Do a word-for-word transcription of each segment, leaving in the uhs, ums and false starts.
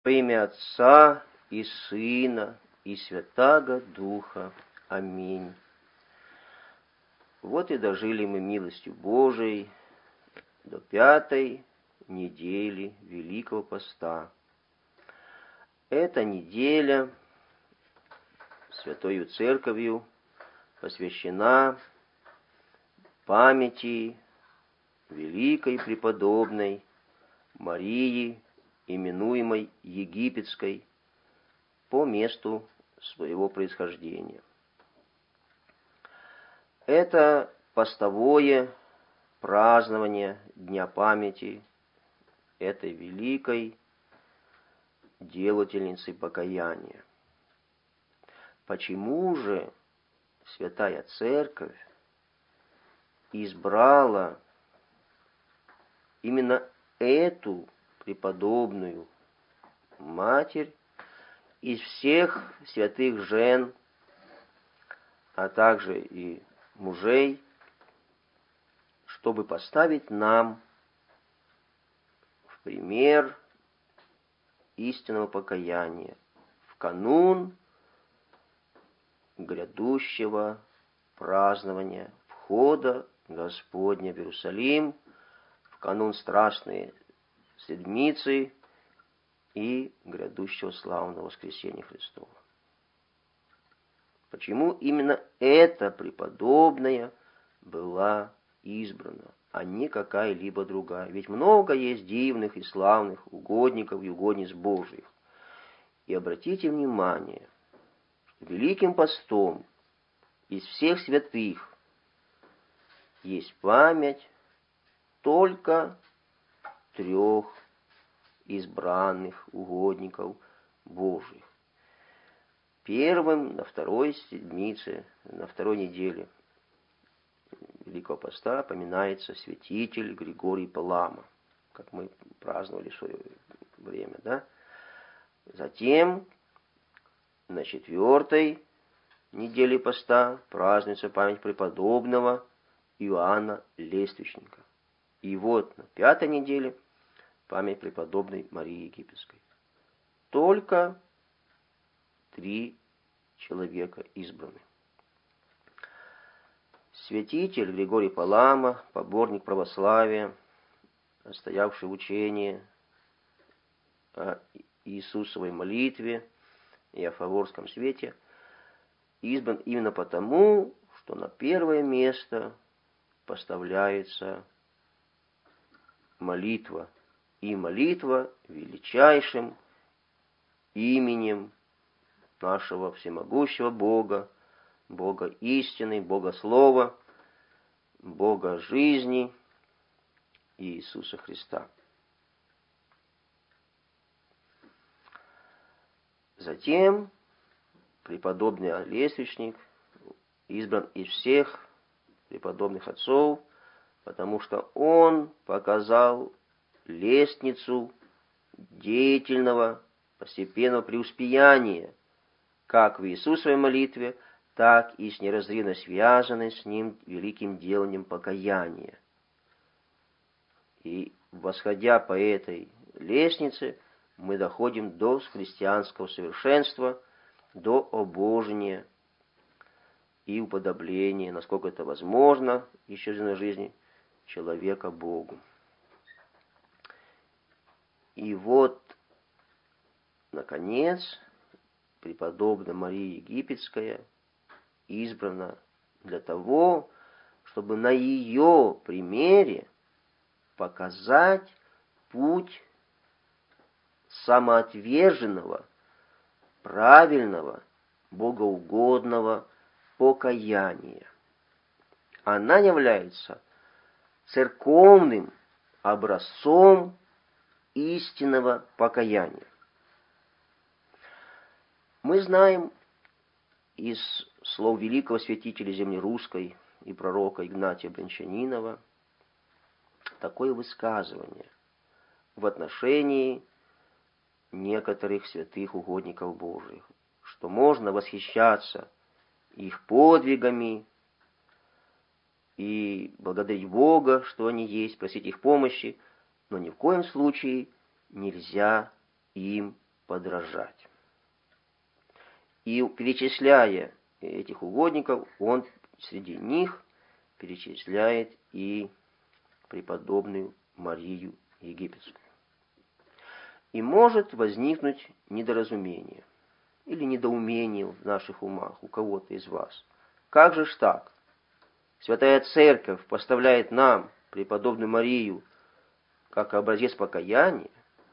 Во имя Отца и Сына и Святаго Духа. Аминь. Вот и дожили мы милостью Божией до пятой недели Великого Поста. Эта неделя Святою Церковью посвящена памяти великой преподобной Марии, именуемой Египетской, по месту своего происхождения. Это постовое празднование Дня памяти этой великой делательницы покаяния. Почему же Святая Церковь избрала именно эту преподобную Матерь из всех святых жен, а также и мужей, чтобы поставить нам в пример истинного покаяния в канун грядущего празднования входа Господня в Иерусалим, в канун Страстной Седмицы и грядущего славного воскресения Христова. Почему именно эта преподобная была избрана, а не какая-либо другая? Ведь много есть дивных и славных угодников и угодниц Божьих. И обратите внимание, что Великим Постом из всех святых есть память только трех избранных угодников Божьих. Первым на второй седмице, на второй неделе Великого Поста поминается святитель Григорий Палама, как мы праздновали в свое время, да? Затем на четвертой неделе поста празднуется память преподобного Иоанна Лествичника. И вот на пятой неделе память преподобной Марии Египетской. Только три человека избраны. Святитель Григорий Палама, поборник православия, отстоявший учение о Иисусовой молитве и о Фаворском свете, избран именно потому, что на первое место поставляется молитва, и молитва величайшим именем нашего всемогущего Бога, Бога истины, Бога Слова, Бога жизни Иисуса Христа. Затем преподобный Лествичник избран из всех преподобных отцов, потому что он показал лестницу деятельного, постепенного преуспеяния, как в Иисусовой молитве, так и с неразрывно связанной с ним великим деланием покаяния. И, восходя по этой лестнице, мы доходим до христианского совершенства, до обожения и уподобления, насколько это возможно, еще в земной жизни, человека Богу. И вот, наконец, преподобная Мария Египетская избрана для того, чтобы на ее примере показать путь самоотверженного, правильного, богоугодного покаяния. Она является церковным образцом истинного покаяния. Мы знаем из слов великого святителя земли русской и пророка Игнатия Брянчанинова такое высказывание в отношении некоторых святых угодников Божьих, что можно восхищаться их подвигами и благодарить Бога, что они есть, просить их помощи, но ни в коем случае нельзя им подражать. И перечисляя этих угодников, он среди них перечисляет и преподобную Марию Египетскую. И может возникнуть недоразумение или недоумение в наших умах у кого-то из вас. Как же ж так? Святая Церковь поставляет нам преподобную Марию как образец покаяния.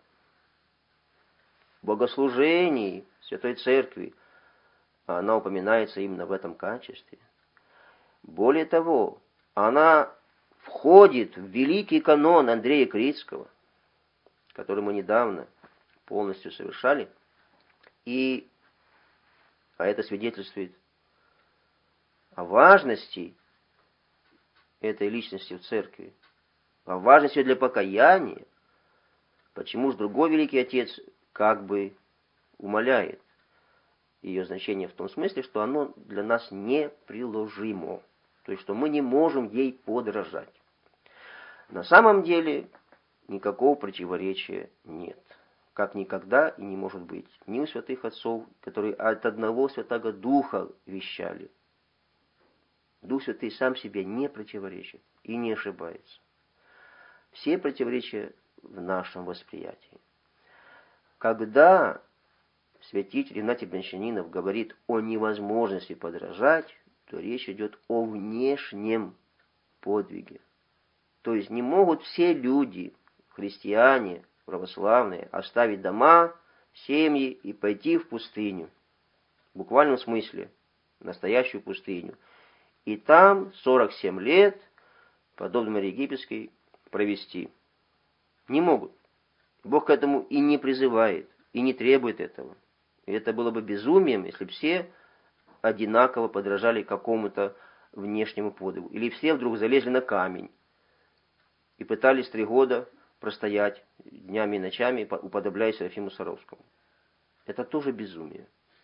В богослужении Святой Церкви она упоминается именно в этом качестве. Более того, она входит в великий канон Андрея Критского, который мы недавно полностью совершали, и а это свидетельствует о важности этой личности в церкви, о важности для покаяния. Почему же другой великий отец как бы умаляет ее значение в том смысле, что оно для нас неприложимо, то есть что мы не можем ей подражать. На самом деле никакого противоречия нет, как никогда и не может быть ни у святых отцов, которые от одного Святаго Духа вещали. Дух Святый сам себе не противоречит и не ошибается. Все противоречия в нашем восприятии. Когда святитель Игнатий Брянчанинов говорит о невозможности подражать, то речь идет о внешнем подвиге. То есть не могут все люди, христиане, православные, оставить дома, семьи и пойти в пустыню. В буквальном смысле, настоящую пустыню. И там сорок семь лет, подобно Марии Египетской, провести. Не могут. Бог к этому и не призывает, и не требует этого. И это было бы безумием, если бы все одинаково подражали какому-то внешнему подвигу. Или все вдруг залезли на камень и пытались три года простоять днями и ночами, уподобляясь Серафиму Саровскому. Это тоже безумие.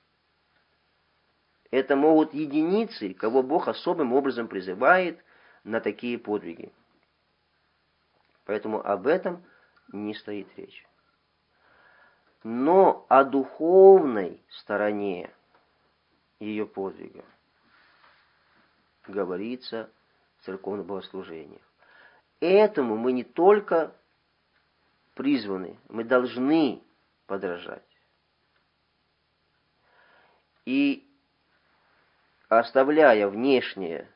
Это могут единицы, кого Бог особым образом призывает на такие подвиги. Поэтому об этом не стоит речь. Но о духовной стороне ее подвига говорится в церковных богослужениях. Этому мы не только призваны, мы должны подражать. И оставляя внешнее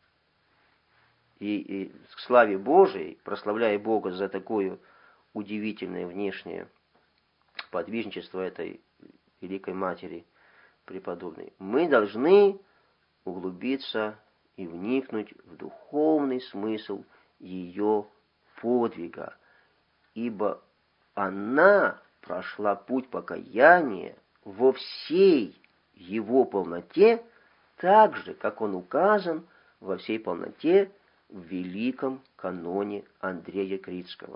и, и к славе Божией, прославляя Бога за такое удивительное внешнее подвижничество этой Великой Матери Преподобной, мы должны углубиться и вникнуть в духовный смысл ее подвига, ибо она прошла путь покаяния во всей его полноте, так же, как он указан во всей полноте в великом каноне Андрея Критского.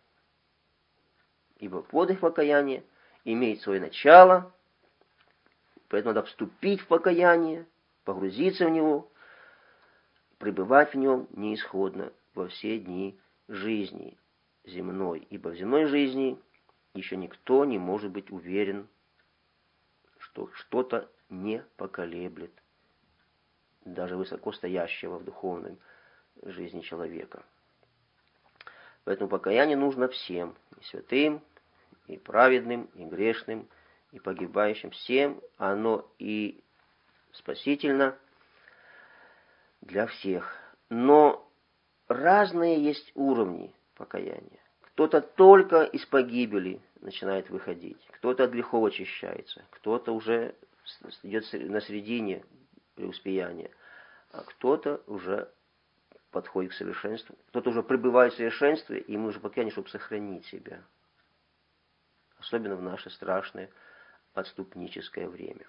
Ибо подвиг покаяния имеет свое начало, поэтому надо вступить в покаяние, погрузиться в него, пребывать в нем неисходно во все дни жизни земной. Ибо в земной жизни еще никто не может быть уверен, что что-то не поколеблет даже высокостоящего в духовной жизни человека. Поэтому покаяние нужно всем, и святым, и праведным, и грешным, и погибающим. Всем оно и спасительно для всех. Но разные есть уровни покаяния. Кто-то только из погибели начинает выходить, кто-то от грехов очищается, кто-то уже идет на середине преуспеяния, а кто-то уже подходит к совершенству, кто-то уже пребывает в совершенстве, и ему нужно покаяние, чтобы сохранить себя. Особенно в наше страшное отступническое время.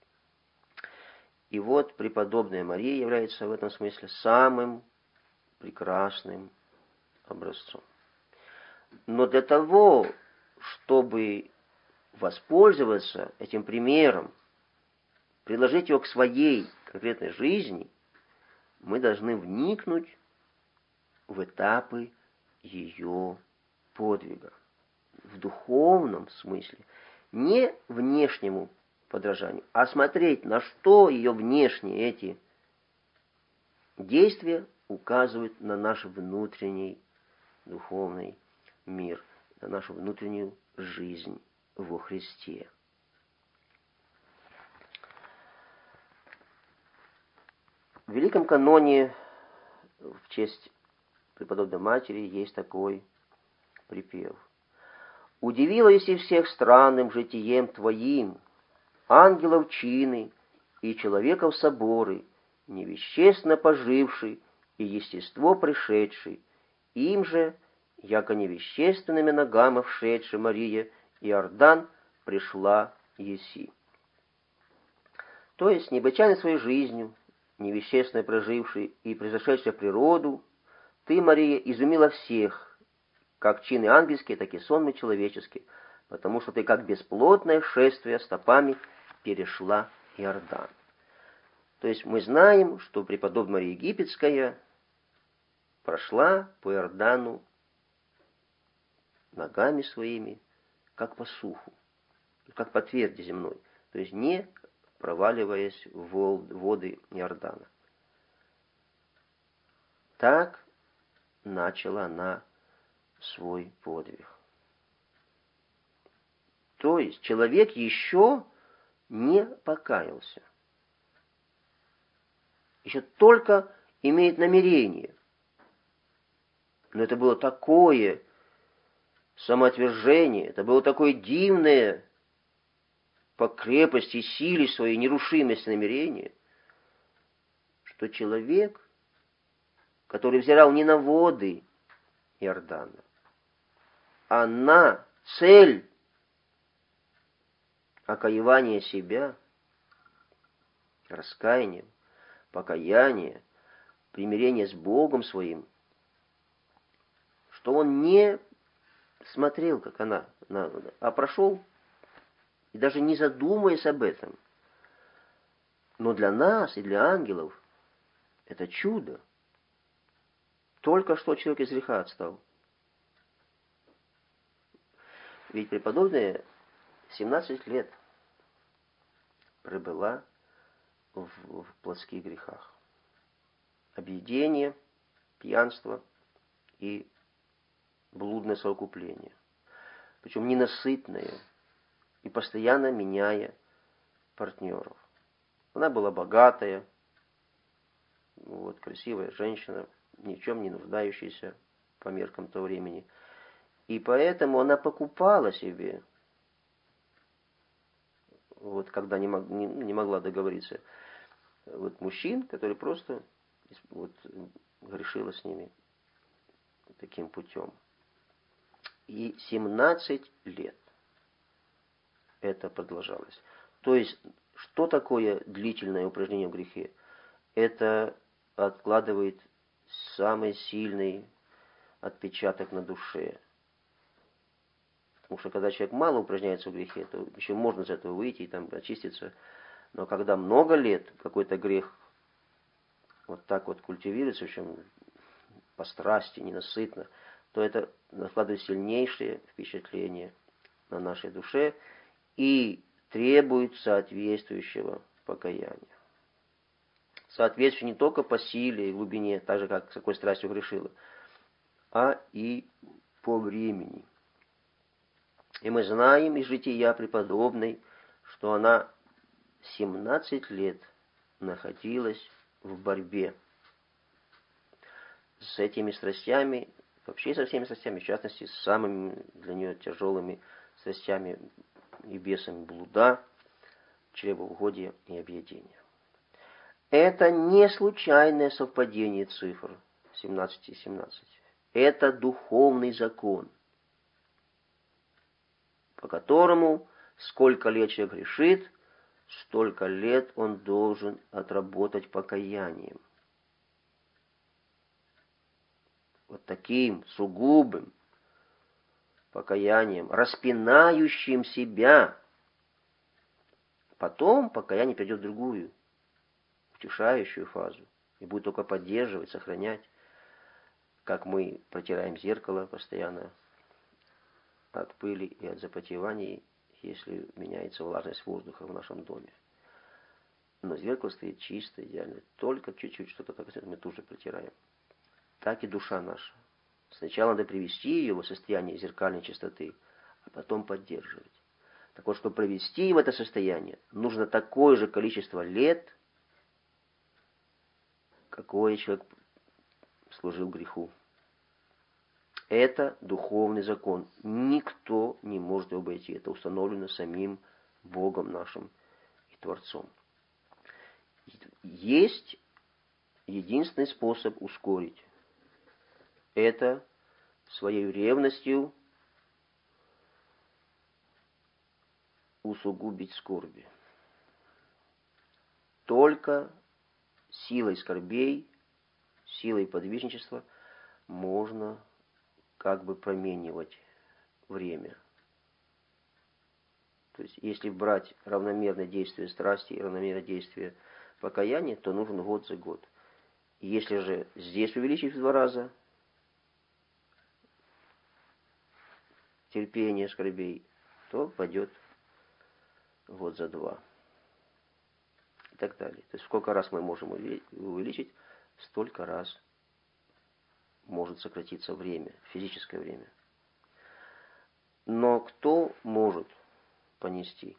И вот преподобная Мария является в этом смысле самым прекрасным образцом. Но для того, чтобы воспользоваться этим примером, приложить его к своей конкретной жизни, мы должны вникнуть в этапы ее подвига. В духовном смысле не внешнему подражанию, а смотреть, на что ее внешние эти действия указывают на наш внутренний духовный мир, на нашу внутреннюю жизнь во Христе. В Великом каноне в честь Преподобной Матери есть такой припев. «Удивилось и всех странным житием Твоим, ангелов чины и человеков соборы, невещественно поживший и естество пришедший, им же, яко невещественными ногами вшедши Мария Иордан, пришла еси». То есть, необычайной своей жизнью, невещественно проживший и произошедший в природу, ты, Мария, изумила всех, как чины ангельские, так и сонмы человеческие, потому что ты, как бесплотное шествие стопами, перешла Иордан. То есть мы знаем, что преподобная Мария Египетская прошла по Иордану ногами своими, как по суху, как по тверди земной, то есть не проваливаясь в воды Иордана. Так начала она свой подвиг. То есть человек еще не покаялся. Еще только имеет намерение. Но это было такое самоотвержение, это было такое дивное по крепости, силе своей нерушимости намерения, что человек, который взирал не на воды Иордана, а на цель окаивания себя, раскаяния, покаяния, примирения с Богом своим, что он не смотрел, как она, а прошел, и даже не задумываясь об этом. Но для нас и для ангелов это чудо. Только что человек из греха отстал. Ведь преподобная семнадцать лет пробыла в, в плотских грехах. Объедение, пьянство и блудное совокупление. Причем ненасытное и постоянно меняя партнеров. Она была богатая, вот, красивая женщина, ни в чем не нуждающаяся по меркам того времени. И поэтому она покупала себе, вот, когда не, мог, не, не могла договориться, вот, мужчин, которые просто вот, грешила с ними таким путем. И семнадцать лет это продолжалось. То есть, что такое длительное упражнение в грехе? Это откладывает самый сильный отпечаток на душе. Потому что когда человек мало упражняется в грехе, то еще можно из этого выйти и там очиститься. Но когда много лет какой-то грех вот так вот культивируется, в общем, по страсти, ненасытно, то это накладывает сильнейшее впечатление на нашей душе и требует соответствующего покаяния. Соответствующего не только по силе и глубине, так же, как с какой страстью грешила, а и по времени. И мы знаем из жития преподобной, что она семнадцать лет находилась в борьбе с этими страстями, вообще со всеми страстями, в частности, с самыми для нее тяжелыми страстями и бесами блуда, чревоугодия и объедения. Это не случайное совпадение цифр семнадцать и семнадцать. Это духовный закон, по которому сколько лет человек грешит, столько лет он должен отработать покаянием. Вот таким сугубым покаянием, распинающим себя. Потом покаяние перейдет в другую, утешающую фазу, и будет только поддерживать, сохранять, как мы протираем зеркало постоянно от пыли и от запотеваний если меняется влажность воздуха в нашем доме. Но зеркало стоит чисто, идеально. Только чуть-чуть что-то так мы тут же протираем. Так и душа наша. Сначала надо привести ее в состояние зеркальной чистоты, а потом поддерживать. Так вот, чтобы привести в это состояние, нужно такое же количество лет, какое человек служил греху. Это духовный закон. Никто не может его обойти. Это установлено самим Богом нашим и Творцом. Есть единственный способ ускорить. Это своей ревностью усугубить скорби. Только силой скорбей, силой подвижничества можно как бы променивать время. То есть, если брать равномерное действие страсти и равномерное действие покаяния, то нужен год за год. Если же здесь увеличить в два раза терпение скорбей, то пойдет год за два. И так далее. То есть, сколько раз мы можем увеличить, столько раз может сократиться время, физическое время. Но кто может понести?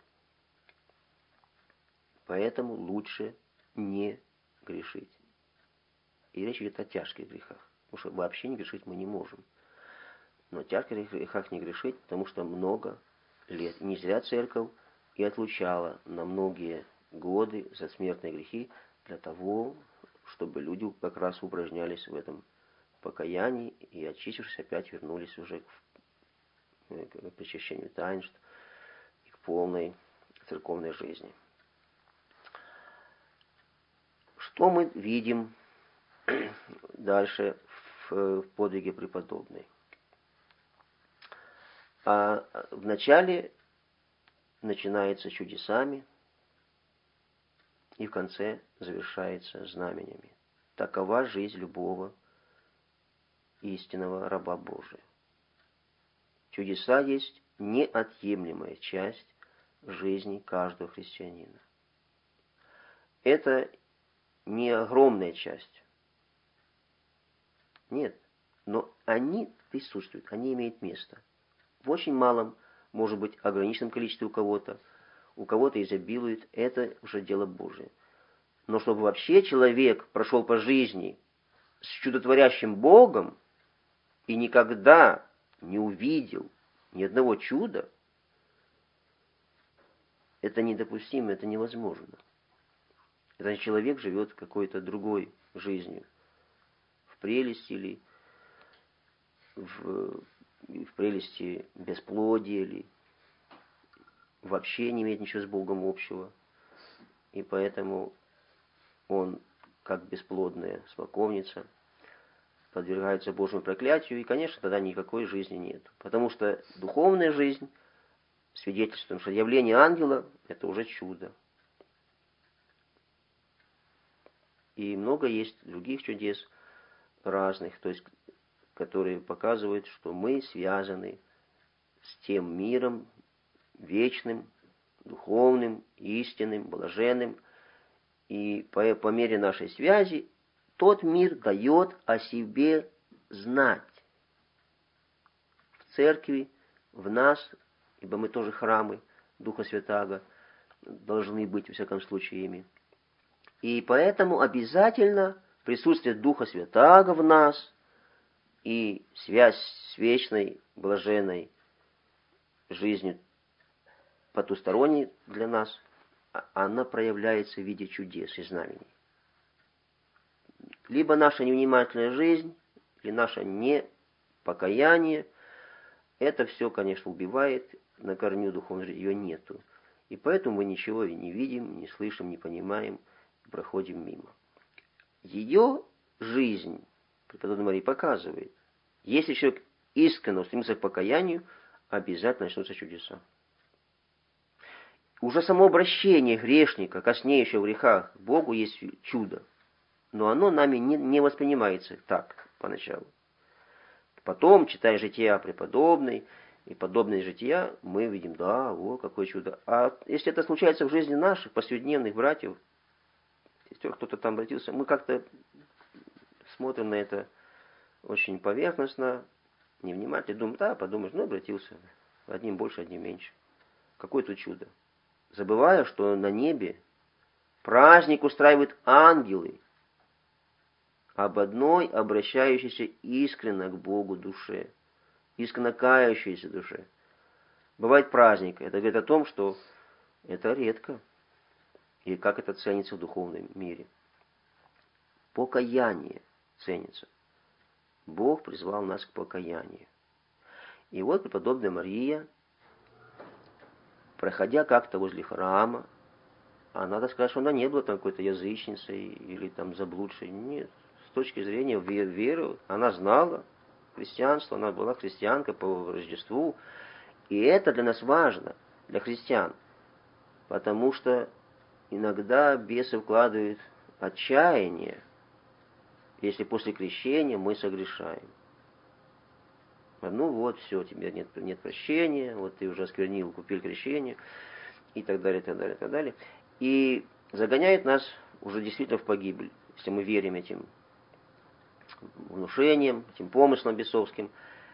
Поэтому лучше не грешить. И речь идет о тяжких грехах. Потому что вообще не грешить мы не можем. Но о тяжких грехах не грешить, потому что много лет. Не зря церковь и отлучала на многие годы за смертные грехи для того, чтобы люди как раз упражнялись в этом покаянии и, очистившись, опять вернулись уже к, к причащению таинств и к полной церковной жизни. Что мы видим дальше в, в подвиге преподобной? А вначале начинается чудесами и в конце завершается знамениями. Такова жизнь любого истинного раба Божия. Чудеса есть неотъемлемая часть жизни каждого христианина. Это не огромная часть. Нет, но они присутствуют, они имеют место. В очень малом, может быть, ограниченном количестве у кого-то, у кого-то изобилует, это уже дело Божие. Но чтобы вообще человек прошел по жизни с чудотворящим Богом и никогда не увидел ни одного чуда, это недопустимо, это невозможно. Это человек живет какой-то другой жизнью, в прелести или в, в прелести бесплодия, или вообще не имеет ничего с Богом общего. И поэтому он, как бесплодная смоковница, подвергается Божьему проклятию, и, конечно, тогда никакой жизни нет. Потому что духовная жизнь свидетельствует, что явление ангела – это уже чудо. И много есть других чудес разных, то есть, которые показывают, что мы связаны с тем миром вечным, духовным, истинным, блаженным. И по, по мере нашей связи тот мир дает о себе знать. В церкви, в нас, ибо мы тоже храмы Духа Святаго, должны быть, во всяком случае, ими. И поэтому обязательно присутствие Духа Святаго в нас и связь с вечной, блаженной жизнью потусторонней для нас, она проявляется в виде чудес и знамений. Либо наша невнимательная жизнь, или наше непокаяние, это все, конечно, убивает на корню духовной жизни, ее нету. И поэтому мы ничего и не видим, не слышим, не понимаем, проходим мимо. Ее жизнь, преподобная Мария показывает, если человек искренне устремится к покаянию, обязательно начнутся чудеса. Уже само обращение грешника, коснеющего в грехах к Богу, есть чудо. Но оно нами не, не воспринимается так поначалу. Потом, читая жития преподобной, и подобные жития, мы видим, да, о, какое чудо. А если это случается в жизни наших, повседневных братьев, сестер, кто-то там обратился, мы как-то смотрим на это очень поверхностно, невнимательно, думаем, да, подумаешь, ну, обратился, одним больше, одним меньше. Какое тут чудо. Забывая, что на небе праздник устраивают ангелы об одной обращающейся искренно к Богу душе, искренно кающейся душе. Бывает праздник. Это говорит о том, что это редко. И как это ценится в духовном мире. Покаяние ценится. Бог призвал нас к покаянию. И вот преподобная Мария, проходя как-то возле храма, а надо сказать, что она не была там какой-то язычницей или там заблудшей. Нет. С точки зрения веры, она знала христианство, она была христианка по Рождеству. И это для нас важно, для христиан. Потому что иногда бесы вкладывают отчаяние, если после крещения мы согрешаем. Ну вот, все, у тебя нет, нет прощения, вот ты уже осквернил, купил крещение, и так далее, и так далее, и так далее. И загоняет нас уже действительно в погибель, если мы верим этим внушениям, этим помыслам бесовским.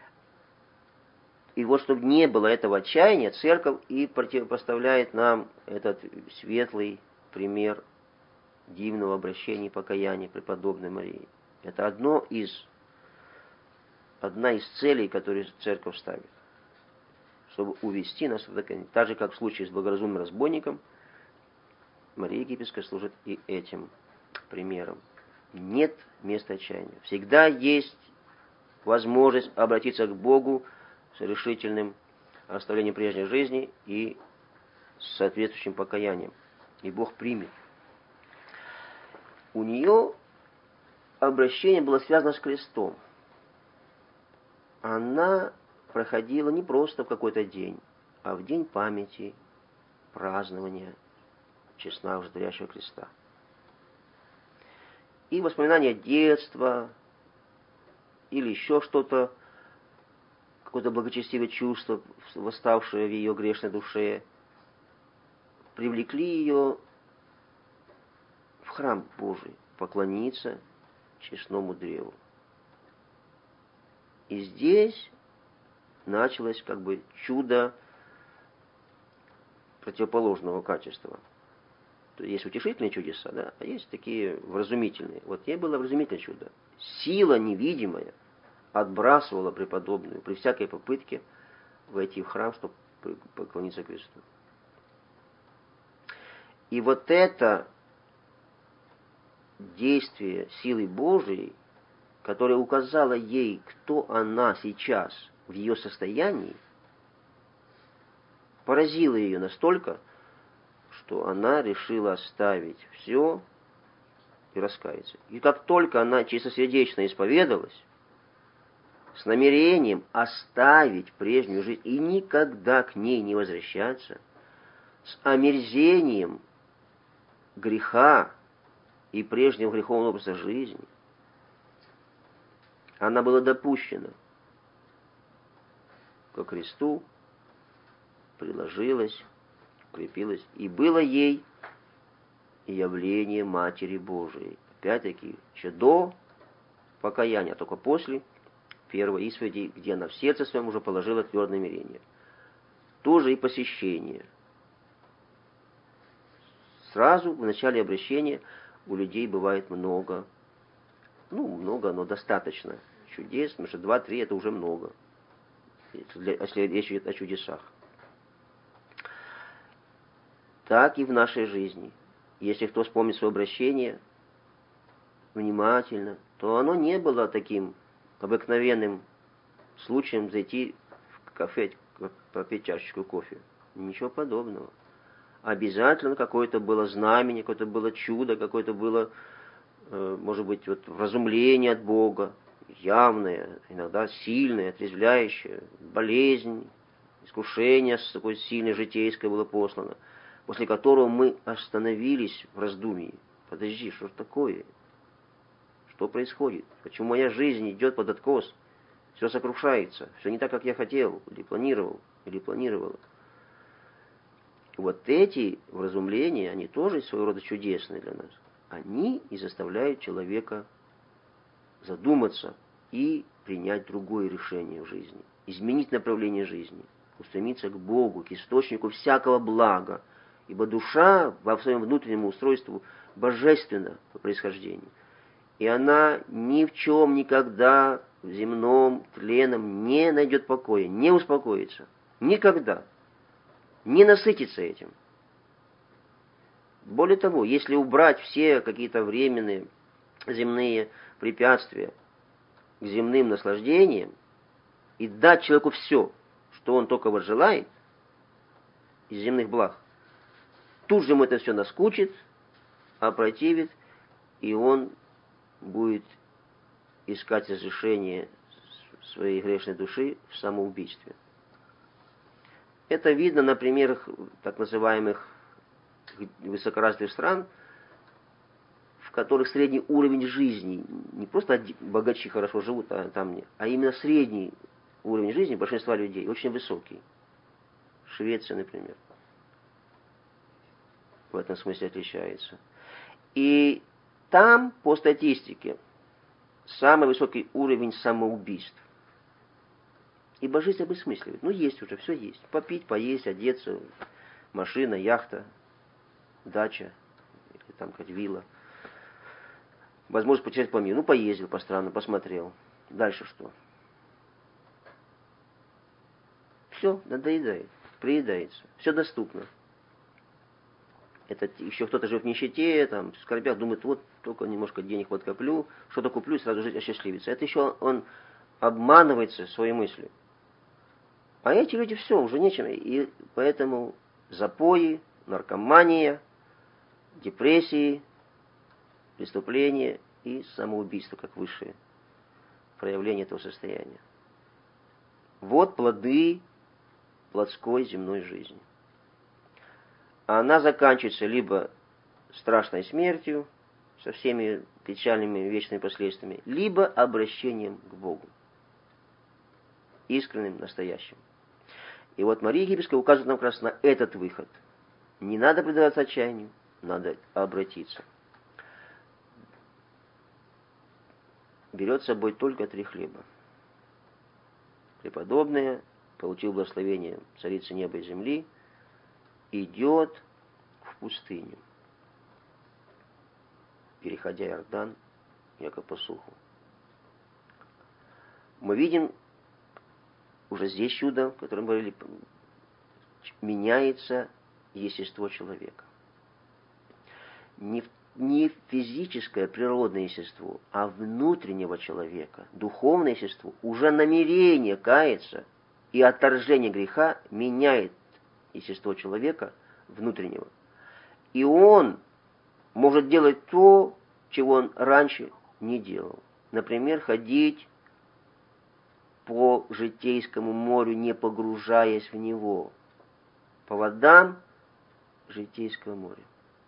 И вот, чтобы не было этого отчаяния, церковь и противопоставляет нам этот светлый пример дивного обращения и покаяния преподобной Марии. Это одно из, одна из целей, которые церковь ставит, чтобы увести нас в покаяние. Так же, как в случае с благоразумным разбойником, Мария Египетская служит и этим примером. Нет места отчаяния. Всегда есть возможность обратиться к Богу с решительным оставлением прежней жизни и с соответствующим покаянием. И Бог примет. У нее обращение было связано с крестом. Она проходила не просто в какой-то день, а в день памяти, празднования честного ждущего креста. И воспоминания детства или еще что-то, какое-то благочестивое чувство, восставшее в ее грешной душе, привлекли ее в храм Божий поклониться честному древу. И здесь началось как бы чудо противоположного качества. То есть утешительные чудеса, да, а есть такие вразумительные. Вот ей было вразумительное чудо. Сила невидимая отбрасывала преподобную при всякой попытке войти в храм, чтобы поклониться кресту. И вот это действие силы Божией, которое указало ей, кто она сейчас в ее состоянии, поразило ее настолько, что она решила оставить все и раскаяться. И как только она чистосердечно исповедалась, с намерением оставить прежнюю жизнь и никогда к ней не возвращаться, с омерзением греха и прежнего греховного образа жизни, она была допущена ко кресту, приложилась, укрепилась, и было ей явление Матери Божией. Опять-таки, еще до покаяния, а только после первой исповеди, где она в сердце своем уже положила твердое намерение. Тоже и посещение. Сразу в начале обращения у людей бывает много, ну, много, но достаточно чудес, потому что два-три это уже много, если речь идет о чудесах. Так и в нашей жизни. Если кто вспомнит свое обращение внимательно, то оно не было таким обыкновенным случаем зайти в кафе, попить чашечку кофе. Ничего подобного. Обязательно какое-то было знамение, какое-то было чудо, какое-то было, может быть, вот вразумление от Бога, явное, иногда сильное, отрезвляющее, болезнь, искушение такое сильное, житейское было послано, после которого мы остановились в раздумье. Подожди, что ж такое? Что происходит? Почему моя жизнь идет под откос? все сокрушается, все не так, как я хотел, или планировал, или планировала. Вот эти вразумления, они тоже своего рода чудесные для нас. Они и заставляют человека задуматься и принять другое решение в жизни, изменить направление жизни, устремиться к Богу, к источнику всякого блага, ибо душа во своем внутреннем устройстве божественна по происхождению, и она ни в чем никогда в земном тленом не найдет покоя, не успокоится, никогда, не насытится этим. Более того, если убрать все какие-то временные земные препятствия к земным наслаждениям и дать человеку все, что он только вот желает из земных благ, тут же ему это все наскучит, опротивит, и он будет искать разрешение своей грешной души в самоубийстве. Это видно на примерах так называемых высокоразвитых стран, в которых средний уровень жизни, не просто богачи хорошо живут, а, там, а именно средний уровень жизни большинства людей очень высокий. Швеция, например, в этом смысле отличается. И там, по статистике, самый высокий уровень самоубийств. Ибо жизнь обесмысливает. Ну, есть уже, все есть. Попить, поесть, одеться, машина, яхта, дача, или там хоть вилла. Возможность потерять по миру. Ну, поездил по странам, посмотрел. Дальше что? Все, надоедает, приедается. Все доступно. Это еще кто-то живет в нищете, там, в скорбях, думает, вот только немножко денег подкоплю, что-то куплю, и сразу жить осчастливится. Это еще он обманывается своей мыслью. А эти люди все, уже нечем. И поэтому запои, наркомания, депрессии, преступления и самоубийство как высшее проявление этого состояния. Вот плоды плотской земной жизни. Она заканчивается либо страшной смертью, со всеми печальными вечными последствиями, либо обращением к Богу. Искренним, настоящим. И вот Мария Египетская указывает нам как раз на этот выход. Не надо предаваться отчаянию, надо обратиться. Берет с собой только три хлеба. Преподобная, получил благословение царицы неба и земли, идет в пустыню, переходя Иордан, яко по суху. Мы видим уже здесь чудо, о котором говорили, меняется естество человека. Не, не физическое, природное естество, а внутреннего человека, духовное естество, уже намерение каяться и отторжение греха меняет естество человека внутреннего. И он может делать то, чего он раньше не делал. Например, ходить по житейскому морю, не погружаясь в него, по водам житейского моря.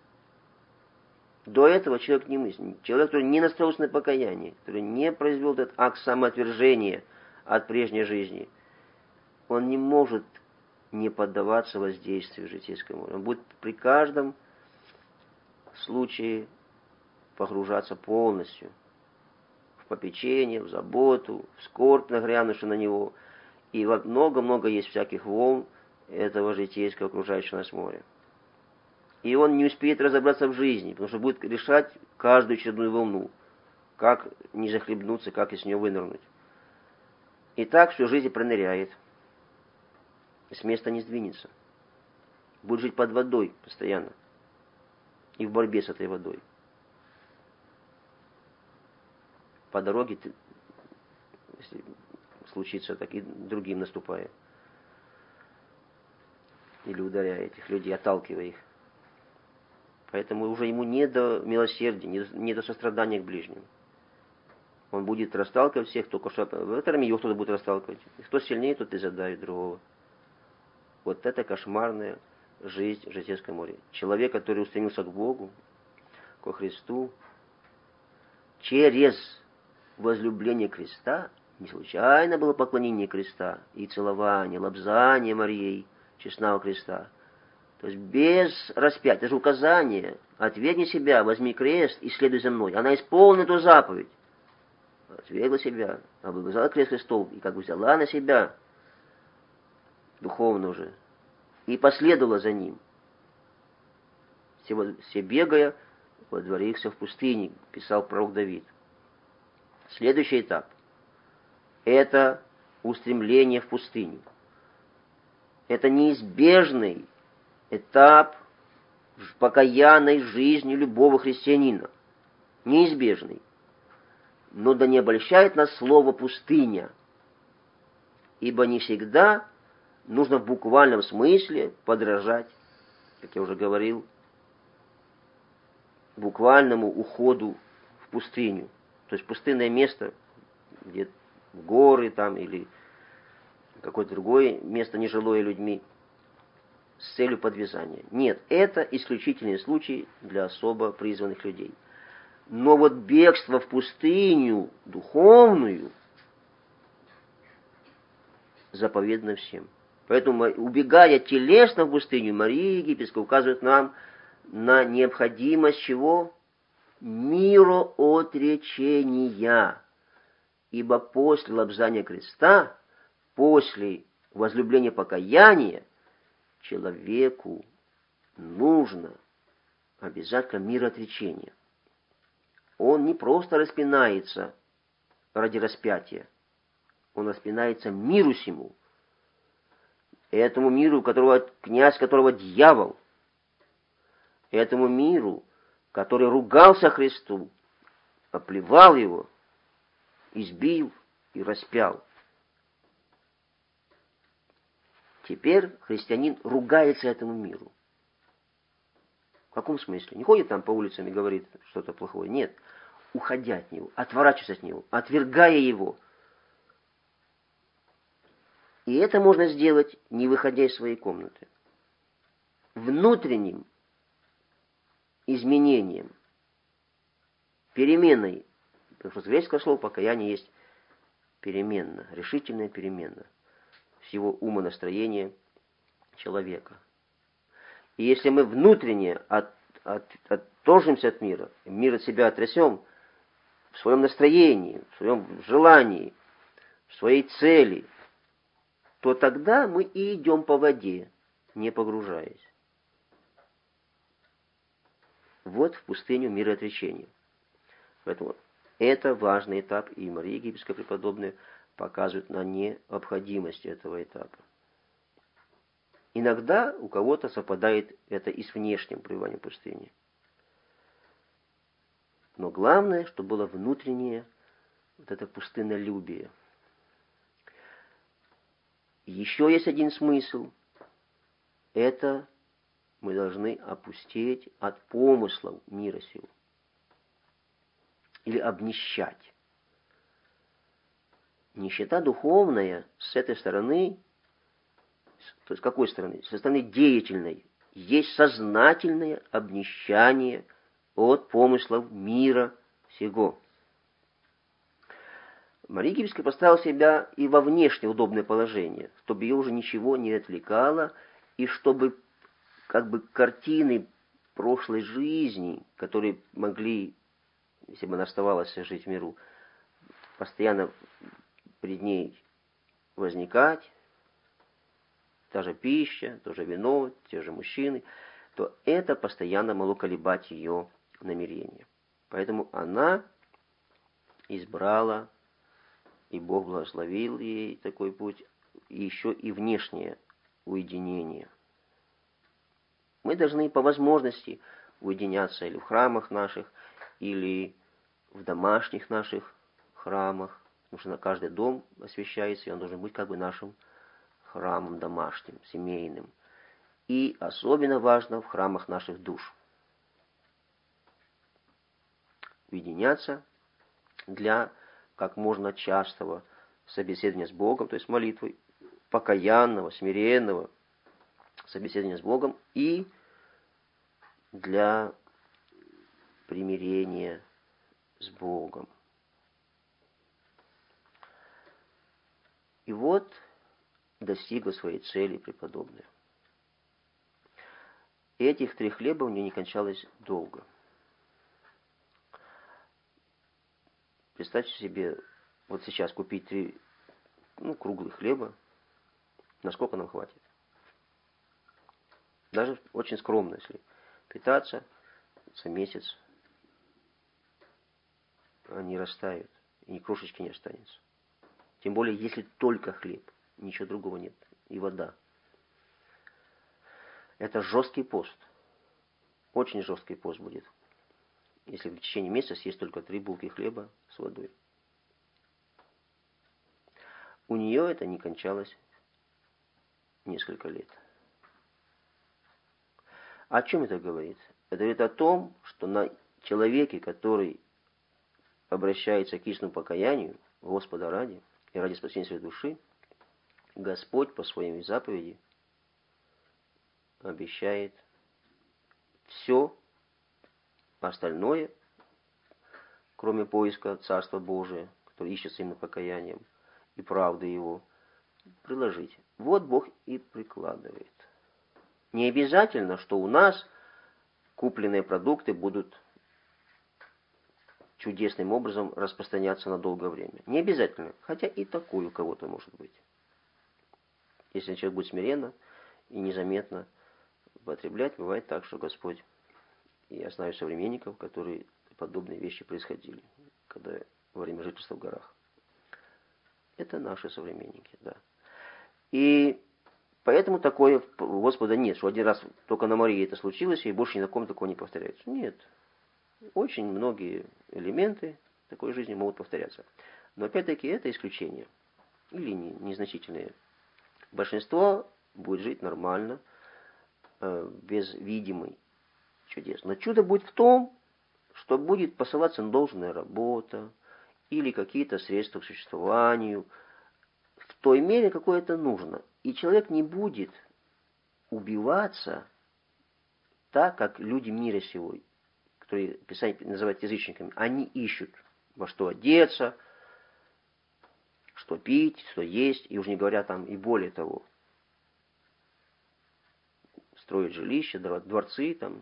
До этого человек не мыслит. Человек, который не настроился на покаяние, который не произвел этот акт самоотвержения от прежней жизни, он не может не поддаваться воздействию житейского моря. Он будет при каждом случае погружаться полностью в попечение, в заботу, в скорбь, нагрянувшую на него. И много-много есть всяких волн этого житейского окружающего нас моря. И он не успеет разобраться в жизни, потому что будет решать каждую очередную волну, как не захлебнуться, как из нее вынырнуть. И так всю жизнь проныряет. И с места не сдвинется. Будет жить под водой постоянно. И в борьбе с этой водой. По дороге, если случится так, и другим наступая. Или ударяя этих людей, отталкивая их. Поэтому уже ему не до милосердия, не до сострадания к ближним. Он будет расталкивать всех, только что в этом его кто-то будет расталкивать. И кто сильнее, тот и задавит другого. Вот это кошмарная жизнь в житейском море. Человек, который устремился к Богу, ко Христу, через возлюбление креста Не случайно было поклонение креста и целование, лобзание Марией честного креста. То есть без распятия, это же указание. Отвергни себя, возьми крест и следуй за мной. Она исполнит эту заповедь. Отвергла себя, облобызала крест Христов и как бы взяла на себя духовно уже и последовала за ним. Все, все бегая, водворился в пустыне, писал пророк Давид. Следующий этап – это устремление в пустыню. Это неизбежный этап в покаянной жизни любого христианина. Неизбежный. Но да не обольщает нас слово «пустыня», ибо не всегда нужно в буквальном смысле подражать, как я уже говорил, буквальному уходу в пустыню. То есть пустынное место, где горы там или какое-то другое место, нежилое людьми, с целью подвязания. Нет, это исключительный случай для особо призванных людей. Но вот бегство в пустыню духовную заповедано всем. Поэтому, убегая телесно в пустыню, Мария Египетская указывает нам на необходимость чего? Мироотречения. Ибо после лобзания креста, после возлюбления покаяния, человеку нужно обязательно мироотречение. Он не просто распинается ради распятия, он распинается миру сему, этому миру, которого, князь которого дьявол, этому миру, который ругался Христу, оплевал его, избил и распял. Теперь христианин ругается этому миру. В каком смысле? Не ходит там по улицам и говорит что-то плохое. Нет. Уходя от него, отворачиваясь от него, отвергая его. И это можно сделать, не выходя из своей комнаты. Внутренним изменением, переменой. Потому что греческое слово покаяние есть перемена, решительная перемена всего умонастроения человека. И если мы внутренне от, от, отторжимся от мира, мир от себя отрясем в своем настроении, в своем желании, в своей цели, то тогда мы и идем по воде, не погружаясь. Вот в пустыню мироотречения. Поэтому это важный этап, и Мария Египетская преподобная показывает на необходимость этого этапа. Иногда у кого-то совпадает это и с внешним пребыванием в пустыне. Но главное, чтобы было внутреннее вот это пустыннолюбие. Еще есть один смысл. Это мы должны опустеть от помыслов мира сего. Или обнищать. Нищета духовная с этой стороны, то есть с какой стороны? Со стороны деятельной. Есть сознательное обнищание от помыслов мира сего. Мария Египетская поставила себя и во внешнее удобное положение, чтобы ее уже ничего не отвлекало, и чтобы как бы картины прошлой жизни, которые могли, если бы она оставалась жить в миру, постоянно перед ней возникать, та же пища, то же вино, те же мужчины, то это постоянно могло колебать ее намерения. Поэтому она избрала, и Бог благословил ей такой путь, еще и внешнее уединение. Мы должны по возможности уединяться или в храмах наших, или в домашних наших храмах, потому что на каждый дом освящается, и он должен быть как бы нашим храмом домашним, семейным. И особенно важно в храмах наших душ. Уединяться для как можно частого собеседования с Богом, то есть молитвой, покаянного, смиренного собеседования с Богом и для примирения с Богом. И вот достигла своей цели преподобная. И этих три хлеба у нее не кончалось долго. Представьте себе, вот сейчас купить три ну, круглых хлеба, насколько нам хватит? Даже очень скромно, если питаться за месяц, они растают, и ни крошечки не останется. Тем более, если только хлеб, ничего другого нет, и вода. Это жесткий пост. Очень жесткий пост будет, если в течение месяца съесть только три булки хлеба с водой. У нее это не кончалось несколько лет. О чем это говорит? Это говорит о том, что на человеке, который обращается к истинному покаянию, Господа ради, и ради спасения своей души, Господь по своей заповеди обещает все остальное, кроме поиска Царства Божия, который ищется именно покаянием и правды Его, приложить. Вот Бог и прикладывает. Не обязательно, что у нас купленные продукты будут чудесным образом распространяться на долгое время. Не обязательно, хотя и такое у кого-то может быть. Если человек будет смиренно и незаметно употреблять, бывает так, что Господь, я знаю современников, которые подобные вещи происходили, когда во время жительства в горах. Это наши современники, да. И поэтому такое у Господа нет, что один раз только на Марии это случилось, и больше ни на ком такого не повторяется. Нет. Очень многие элементы такой жизни могут повторяться. Но опять-таки это исключение. Или незначительные. Большинство будет жить нормально, без видимой чудес. Но чудо будет в том, что будет посылаться должная работа или какие-то средства к существованию в той мере, какой это нужно. И человек не будет убиваться так, как люди мира сего, которые Писание называют язычниками. Они ищут, во что одеться, что пить, что есть, и уж не говоря там и более того. Строят жилища, дворцы там,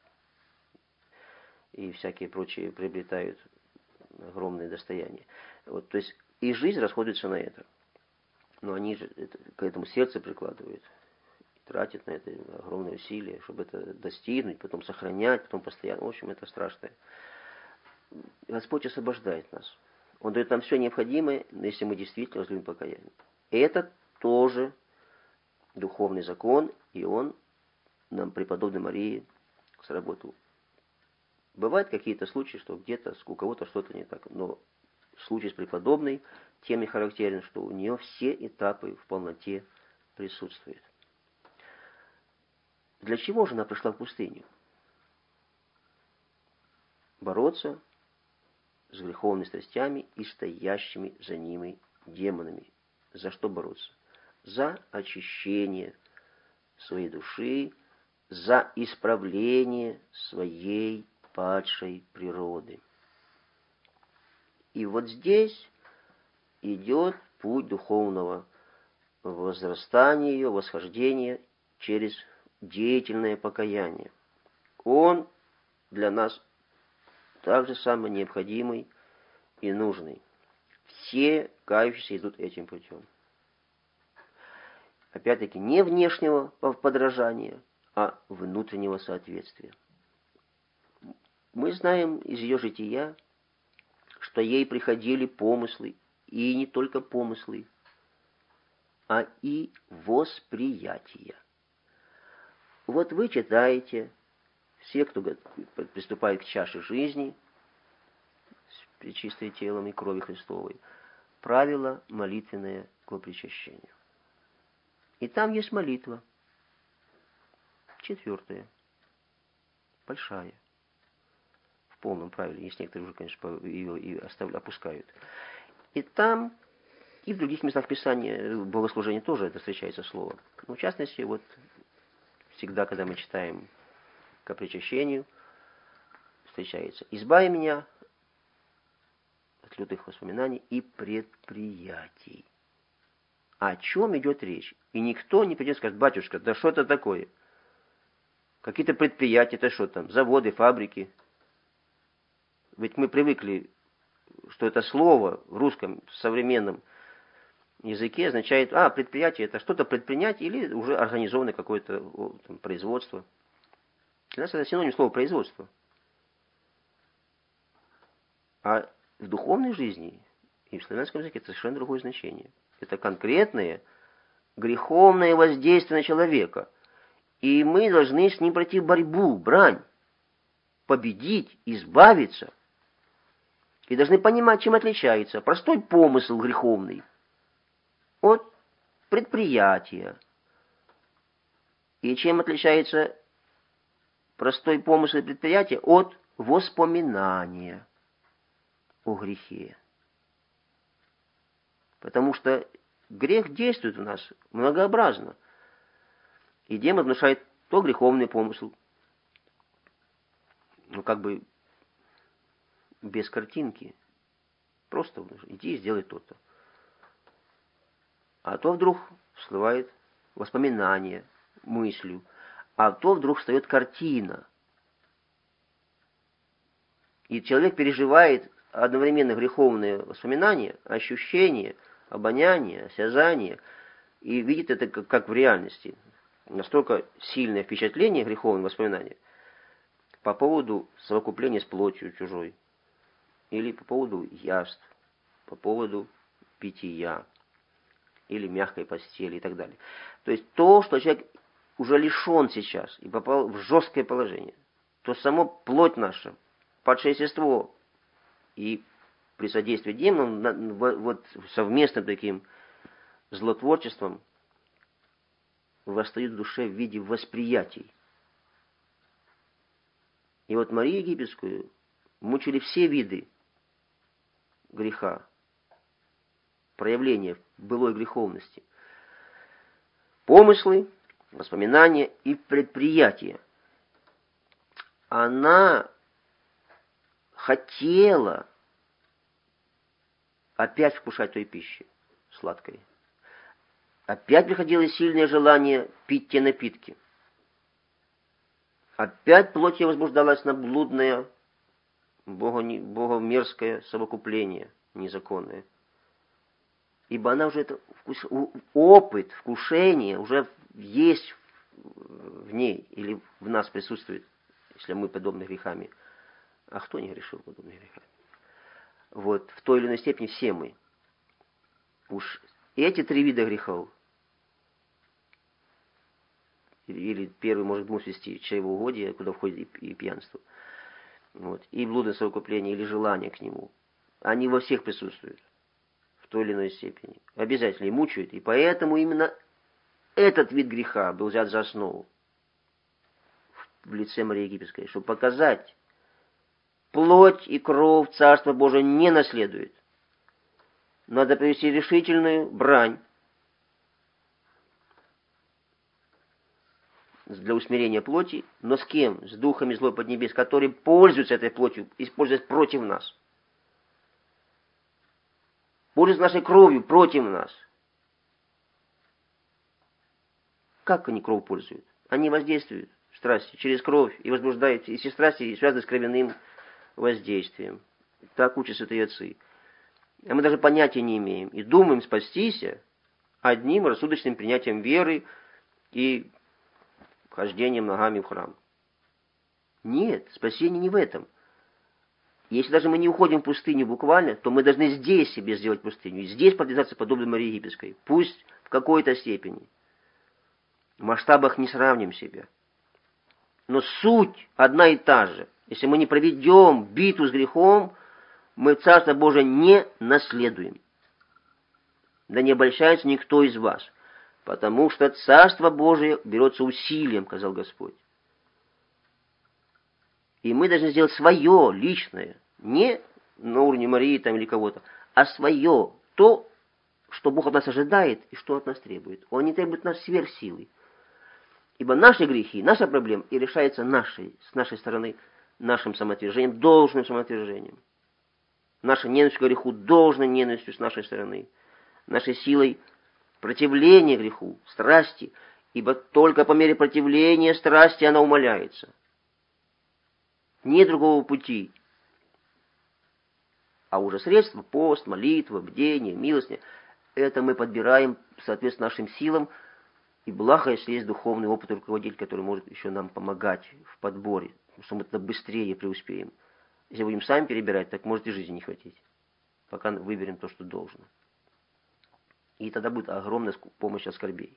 и всякие прочие приобретают огромные достояния. Вот, то есть и жизнь расходится на это. Но они же это, к этому сердце прикладывают, тратят на это огромные усилия, чтобы это достигнуть, потом сохранять, потом постоянно. В общем, это страшное. Господь освобождает нас. Он дает нам все необходимое, если мы действительно возлюбим покаяние. И это тоже духовный закон, и он нам, преподобной Марии, сработал. Бывают какие-то случаи, что где-то у кого-то что-то не так, но случай с преподобной тем и характерен, что у нее все этапы в полноте присутствуют. Для чего же она пришла в пустыню? Бороться с греховными страстями и стоящими за ними демонами. За что бороться? За очищение своей души, за исправление своей падшей природы. И вот здесь идет путь духовного возрастания ее, восхождения через деятельное покаяние. Он для нас так же самое необходимый и нужный. Все кающиеся идут этим путем. Опять-таки, не внешнего подражания, а внутреннего соответствия. Мы знаем из ее жития, что ей приходили помыслы, и не только помыслы, а и восприятия. Вот вы читаете, все, кто приступает к чаше жизни, с пречистым телом и кровью Христовой, правило молитвенное к причащению. И там есть молитва, четвертая, большая, в полном правиле. Есть некоторые уже, конечно, ее и оставляют, опускают. И там, и в других местах Писания, в богослужении тоже это встречается слово. Но в частности, вот всегда, когда мы читаем к причащению, встречается: «Избави меня от лютых воспоминаний и предприятий». о чем идет речь. И никто не придет и скажет: батюшка, да что это такое? Какие-то предприятия, это что там, заводы, фабрики. Ведь мы привыкли, что это слово в русском современном языке означает: а, предприятие — это что-то предпринять или уже организованное какое-то там производство. Для нас это синоним слова производство. А в духовной жизни и в славянском языке это совершенно другое значение. Это конкретное греховное воздействие на человека. И мы должны с ним пройти борьбу, брань, победить, избавиться. И должны понимать, чем отличается простой помысл греховный от предприятия. И чем отличается простой помысл и предприятие от воспоминания о грехе. Потому что грех действует в нас многообразно. И демон внушает то греховный помысл, ну как бы без картинки. Просто иди и сделай то-то. А то вдруг всплывает воспоминание, мыслью. А то вдруг встает картина. И человек переживает одновременно греховные воспоминания, ощущения, обоняние, осязание, и видит это как, как в реальности. Настолько сильное впечатление греховного воспоминания по поводу совокупления с плотью чужой, или по поводу яств, по поводу питья, или мягкой постели и так далее. То есть то, что человек уже лишен сейчас и попал в жесткое положение, то само плоть наша, падшее естество и при содействии демонам вот совместным таким злотворчеством восстают в душе в виде восприятий. И вот Марию Египетскую мучили все виды греха, проявления былой греховности. Помыслы, воспоминания и предприятия. Она хотела опять вкушать той пищи сладкой. Опять приходило сильное желание пить те напитки. Опять плоть ее возбуждалась на блудное, богомерзкое совокупление незаконное. Ибо она уже это вкус, опыт, вкушение уже есть в ней или в нас присутствует, если мы подобны грехами. А кто не грешил подобными грехами? Вот в той или иной степени все мы. Уж эти три вида грехов, или первый может в свести чревоугодие, куда входит и, и пьянство, вот, и блудное совокупление, или желание к нему, они во всех присутствуют в той или иной степени. Обязательно и мучают, и поэтому именно этот вид греха был взят за основу в лице Марии Египетской, чтобы показать: плоть и кровь Царство Божие не наследует. Надо привести решительную брань для усмирения плоти, но с кем? С духами злой поднебес, которые пользуются этой плотью, используют против нас. Пользуются нашей кровью против нас. Как они кровь пользуют? Они воздействуют в страсти через кровь и возбуждают, и все страсти связаны с кровяным воздействием. Так учат святые отцы. А мы даже понятия не имеем. И думаем спастись одним рассудочным принятием веры и хождением ногами в храм. Нет, спасение не в этом. Если даже мы не уходим в пустыню буквально, то мы должны здесь себе сделать пустыню. И здесь подвязаться подобно Марии Египетской. Пусть в какой-то степени. В масштабах не сравним себя. Но суть одна и та же. Если мы не проведем битву с грехом, мы Царство Божие не наследуем. Да не обольщается никто из вас, потому что Царство Божие берется усилием, сказал Господь. И мы должны сделать свое, личное, не на уровне Марии там, или кого-то, а свое, то, что Бог от нас ожидает и что от нас требует. Он не требует нас сверхсилы. Ибо наши грехи, наша проблема и решается нашей, с нашей стороны, нашим самоотвержением, должным самоотвержением. Наша ненависть к греху должна ненавистью с нашей стороны. Нашей силой противление греху, страсти, ибо только по мере противления страсти она умаляется. Нет другого пути. А уже средства, пост, молитва, бдение, милостня, это мы подбираем соответственно нашим силам, и благо, если есть духовный опыт руководитель, который может еще нам помогать в подборе, потому что мы тогда быстрее преуспеем. Если будем сами перебирать, так может и жизни не хватить, пока выберем то, что должно. И тогда будет огромная помощь от скорбей.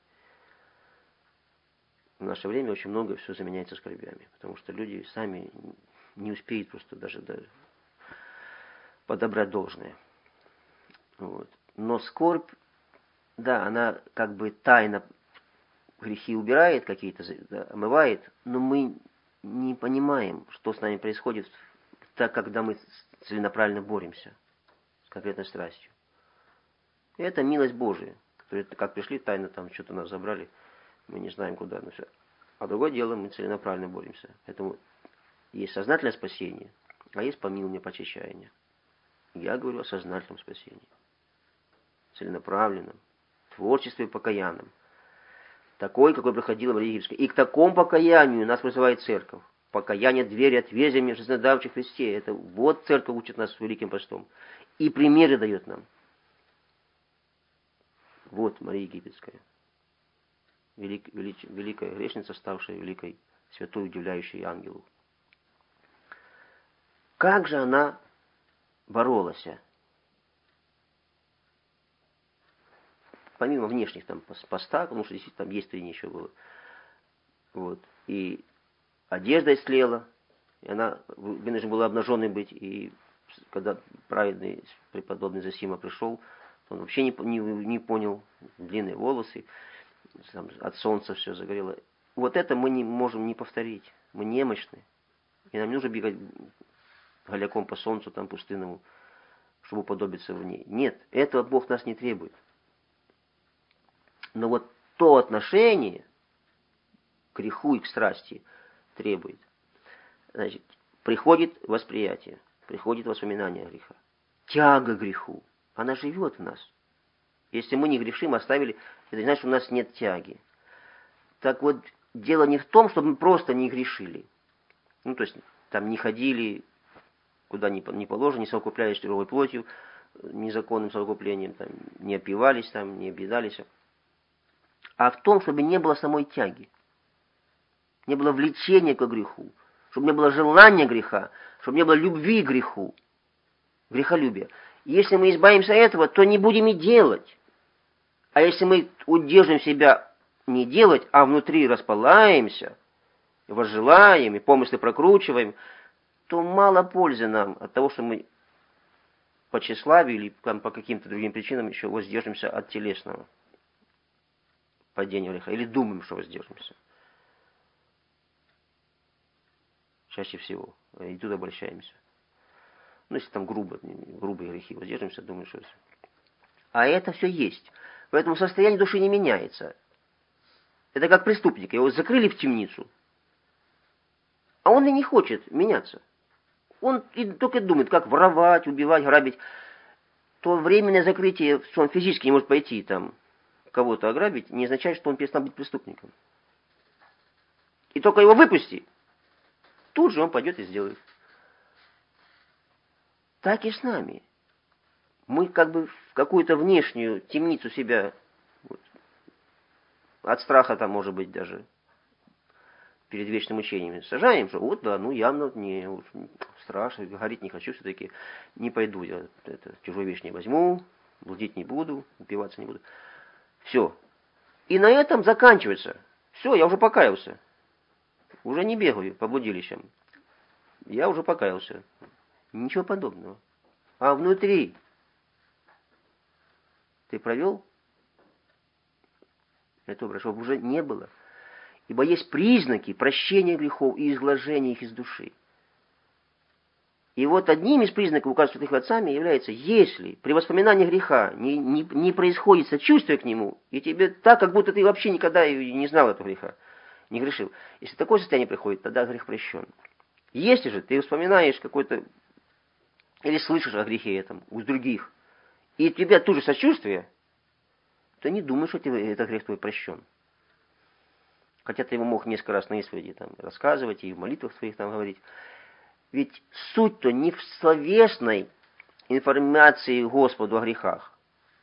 В наше время очень много все заменяется скорбями, потому что люди сами не успеют просто даже, даже подобрать должное. Вот. Но скорбь, да, она как бы тайно грехи убирает какие-то, да, омывает, но мы не понимаем, что с нами происходит, так, когда мы целенаправленно боремся с конкретной страстью. И это милость Божия, которые как пришли тайно, там что-то нас забрали, мы не знаем куда, но все. А другое дело, мы целенаправленно боремся. Поэтому есть сознательное спасение, а есть помилование, почищание. Я говорю о сознательном спасении, целенаправленном, творчестве покаянном. Такой, какой проходила Мария Египетская. И к такому покаянию нас призывает церковь. Покаяние двери отверзями в жизнодавчем Христе. Это вот церковь учит нас великим постом. И примеры дает нам. Вот Мария Египетская. Велик, велич, великая грешница, ставшая великой святой, удивляющей ангелу. Как же она боролась? Помимо внешних там постах, потому что действительно там есть три еще было. Вот. И одежда истлела, и она вынуждена была обнаженной быть, и когда праведный преподобный Зосима пришел, он вообще не, не, не понял, длинные волосы, там, от солнца все загорело. Вот это мы не можем не повторить. Мы немощны. И нам не нужно бегать голяком по солнцу, там пустынному, чтобы уподобиться в ней. Нет, этого Бог нас не требует. Но вот то отношение к греху и к страсти требует. Значит, приходит восприятие, приходит воспоминание греха. Тяга к греху, она живет в нас. Если мы не грешим, оставили, это не значит, что у нас нет тяги. Так вот, дело не в том, чтобы мы просто не грешили. Ну, то есть, там не ходили, куда не положено, не совокуплялись с чужой плотью, незаконным совокуплением, там, не опивались, там, не объедались. А в том, чтобы не было самой тяги. Не было влечения к греху. Чтобы не было желания греха. Чтобы не было любви к греху. Грехолюбия. Если мы избавимся от этого, то не будем и делать. А если мы удержим себя не делать, а внутри распалаемся, возжелаем и помыслы прокручиваем, то мало пользы нам от того, что мы по тщеславию или по каким-то другим причинам еще воздержимся от телесного падения греха. Или думаем, что воздержимся. Чаще всего. И тут обращаемся. Ну, если там грубо, грубые грехи воздержимся, думаем, что... А это все есть. Поэтому состояние души не меняется. Это как преступник. Его закрыли в темницу. А он и не хочет меняться. Он и только думает, как воровать, убивать, грабить. То временное закрытие, что он физически не может пойти там кого-то ограбить, не означает, что он перестал быть преступником. И только его выпусти, тут же он пойдет и сделает. Так и с нами. Мы как бы в какую-то внешнюю темницу себя, вот, от страха там, может быть, даже перед вечным учением сажаем, что вот, да, ну явно не вот, страшно, гореть не хочу, все-таки не пойду, я это, чужой вещь не возьму, блудить не буду, упиваться не буду. Все. И на этом заканчивается. Все, я уже покаялся. Уже не бегаю по блудилищам. Я уже покаялся. Ничего подобного. А внутри ты провел это, чтобы уже не было. Ибо есть признаки прощения грехов и изгложения их из души. И вот одним из признаков, указанных святых отцами, является, если при воспоминании греха не, не, не происходит сочувствие к нему, и тебе так, как будто ты вообще никогда и не знал этого греха, не грешил. Если такое состояние приходит, тогда грех прощен. Если же ты вспоминаешь какой-то, или слышишь о грехе этом у других, и у тебя тут же сочувствие, то не думай, что тебе этот грех твой прощен. Хотя ты его мог несколько раз на исповеди там рассказывать и в молитвах своих там говорить. Ведь суть-то не в словесной информации Господу о грехах.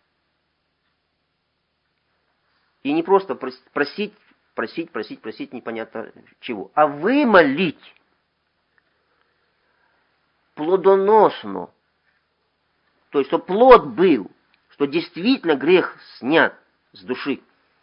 И не просто просить, просить, просить, просить непонятно чего, а вымолить плодоносно. То есть, что плод был, что действительно грех снят с души.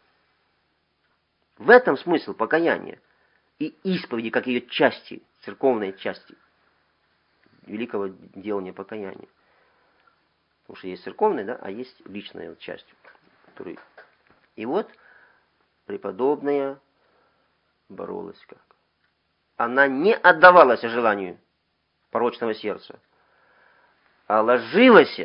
В этом смысл покаяния и исповеди, как ее части, церковной части, великого делания покаяния. Потому что есть церковная, да, а есть личная часть. Который... И вот преподобная боролась как. Она не отдавалась желанию порочного сердца, а ложилась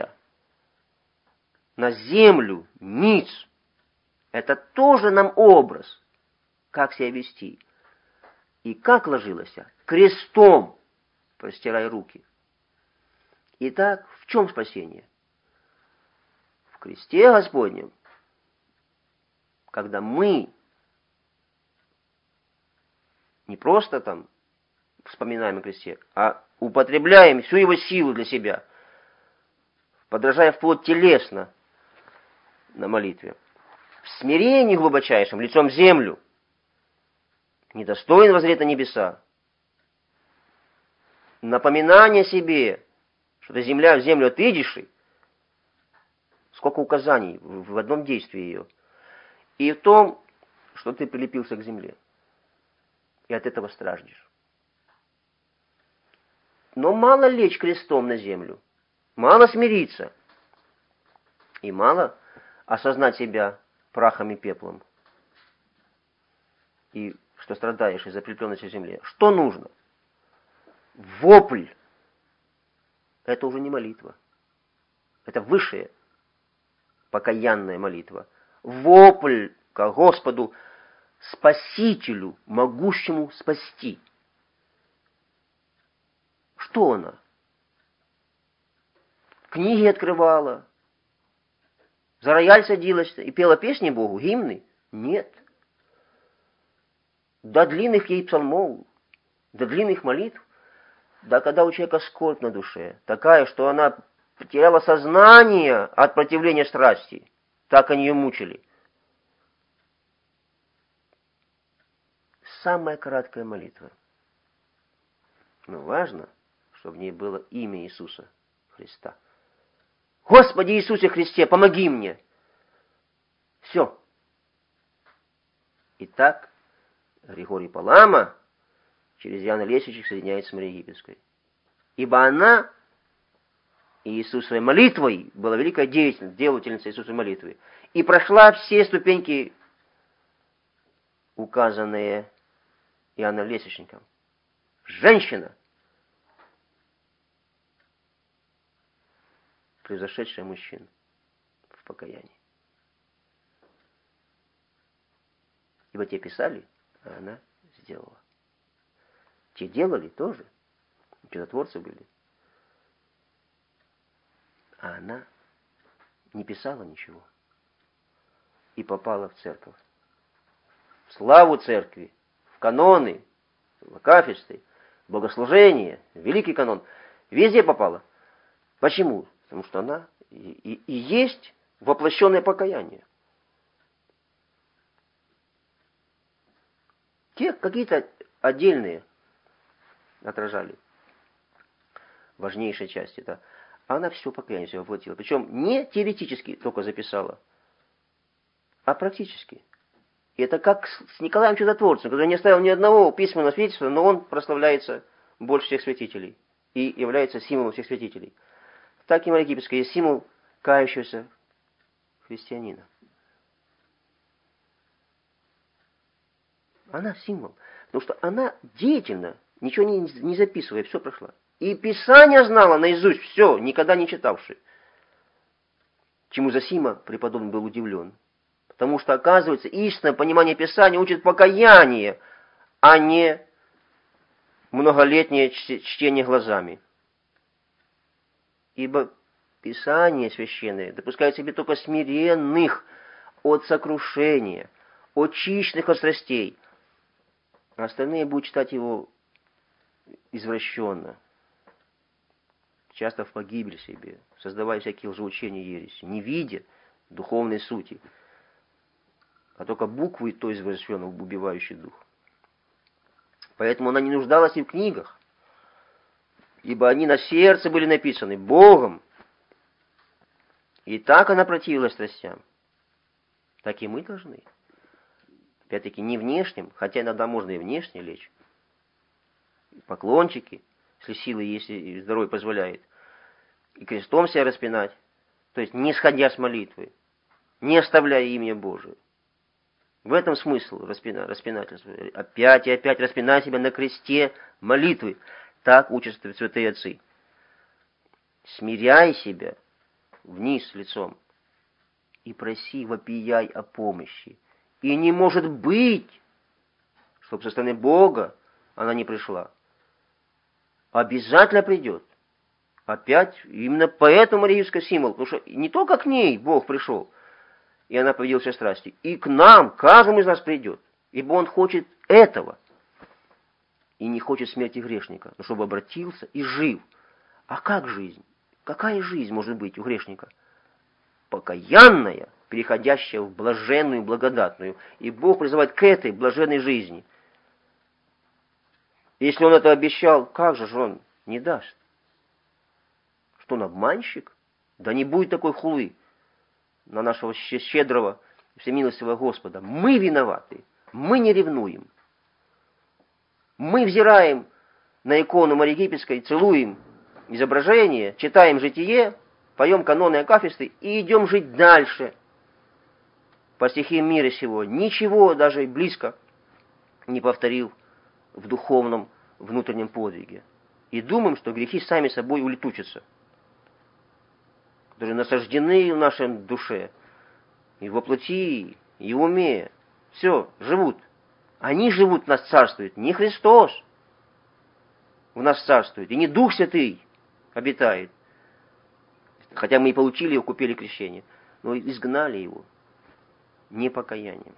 на землю ниц. Это тоже нам образ, как себя вести. И как ложилась? Крестом, простирая руки. Итак, в чем спасение? В кресте Господнем, когда мы не просто там вспоминаем о кресте, а употребляем всю его силу для себя, подражая вплоть телесно на молитве, в смирении глубочайшем, лицом в землю, недостоин воззреть на небеса, напоминание себе, что ты земля в землю отыдешь, сколько указаний в одном действии ее, и в том, что ты прилепился к земле, и от этого страждешь. Но мало лечь крестом на землю, мало смириться, и мало осознать себя прахом и пеплом, и что страдаешь из-за прилепленности к земле. Что нужно? Вопль. Это уже не молитва. Это высшая покаянная молитва. Вопль к Господу, Спасителю, могущему спасти. Что она? Книги открывала, за рояль садилась и пела песни Богу, гимны? Нет. До длинных ей псалмов, до длинных молитв, да когда у человека скорбь на душе, такая, что она потеряла сознание от противления страсти, так они ее мучили. Самая краткая молитва. Но важно, чтобы в ней было имя Иисуса Христа. Господи Иисусе Христе, помоги мне. Все. Итак, Григорий Палама через Иоанна Лесвича соединяется с Марией Египетской. Ибо она Иисусовой молитвой была великая деятельница, делательница Иисусовой молитвы. И прошла все ступеньки, указанные Иоанном Лесвичником. Женщина, превзошедшая мужчин в покаянии. Ибо те писали, а она сделала. Те делали тоже, чудотворцы были. А она не писала ничего. И попала в церковь. В славу церкви, в каноны, в акафисты, в богослужение, в великий канон. Везде попала. Почему? Потому что она и, и, и есть воплощенное покаяние. Те какие-то отдельные отражали важнейшие части. Да. А она все покаяние все воплотила. Причем не теоретически только записала, а практически. И это как с Николаем Чудотворцем, который не оставил ни одного письменного свидетельства, но он прославляется больше всех святителей и является символом всех святителей. Так и Мария Египетская есть символ кающегося христианина. Она символ. Потому что она деятельно, ничего не, не записывая, все прошла. И Писание знала наизусть, все, никогда не читавши. Чему Зосима преподобный был удивлен. Потому что, оказывается, истинное понимание Писания учит покаяние, а не многолетнее чтение глазами. Ибо Писание священное допускает себе только смиренных, от сокрушения, очищенных от страстей. А остальные будут читать его извращенно, часто в погибель себе, создавая всякие лжеучения и ереси, не видя духовной сути, а только буквы той извращенной, убивающий дух. Поэтому она не нуждалась и в книгах, ибо они на сердце были написаны Богом. И так она противилась страстям. Так и мы должны. Опять-таки не внешним, хотя иногда можно и внешне лечь. Поклончики, если силы есть и здоровье позволяет. И крестом себя распинать. То есть не сходя с молитвы, не оставляя имя Божие. В этом смысл распина, распинательства. Опять и опять распинай себя на кресте молитвы. Так учат святые отцы. Смиряй себя вниз лицом и проси, вопияй о помощи. И не может быть, чтобы со стороны Бога она не пришла. Обязательно придет. Опять, именно поэтому Мариинский символ, потому что не только к ней Бог пришел, и она победила все страсти, и к нам, каждому из нас придет, ибо Он хочет этого, и не хочет смерти грешника, но чтобы обратился и жил. А как жизнь? Какая жизнь может быть у грешника? Покаянная, переходящая в блаженную, благодатную, и Бог призывает к этой блаженной жизни. Если Он это обещал, как же Он не даст? Что он обманщик? Да не будет такой хулы на нашего щедрого, всемилостивого Господа. Мы виноваты, мы не ревнуем. Мы взираем на икону Марии Египетской, целуем изображение, читаем житие, поем каноны акафисты и идем жить дальше. По стихиям мира сего ничего даже близко не повторил в духовном внутреннем подвиге. И думаем, что грехи сами собой улетучатся, которые насаждены в нашей душе, и во плоти, и в уме. Все, живут. Они живут, в нас царствует. Не Христос в нас царствует, и не Дух Святый обитает. Хотя мы и получили его, купили крещение, но изгнали его непокаянием.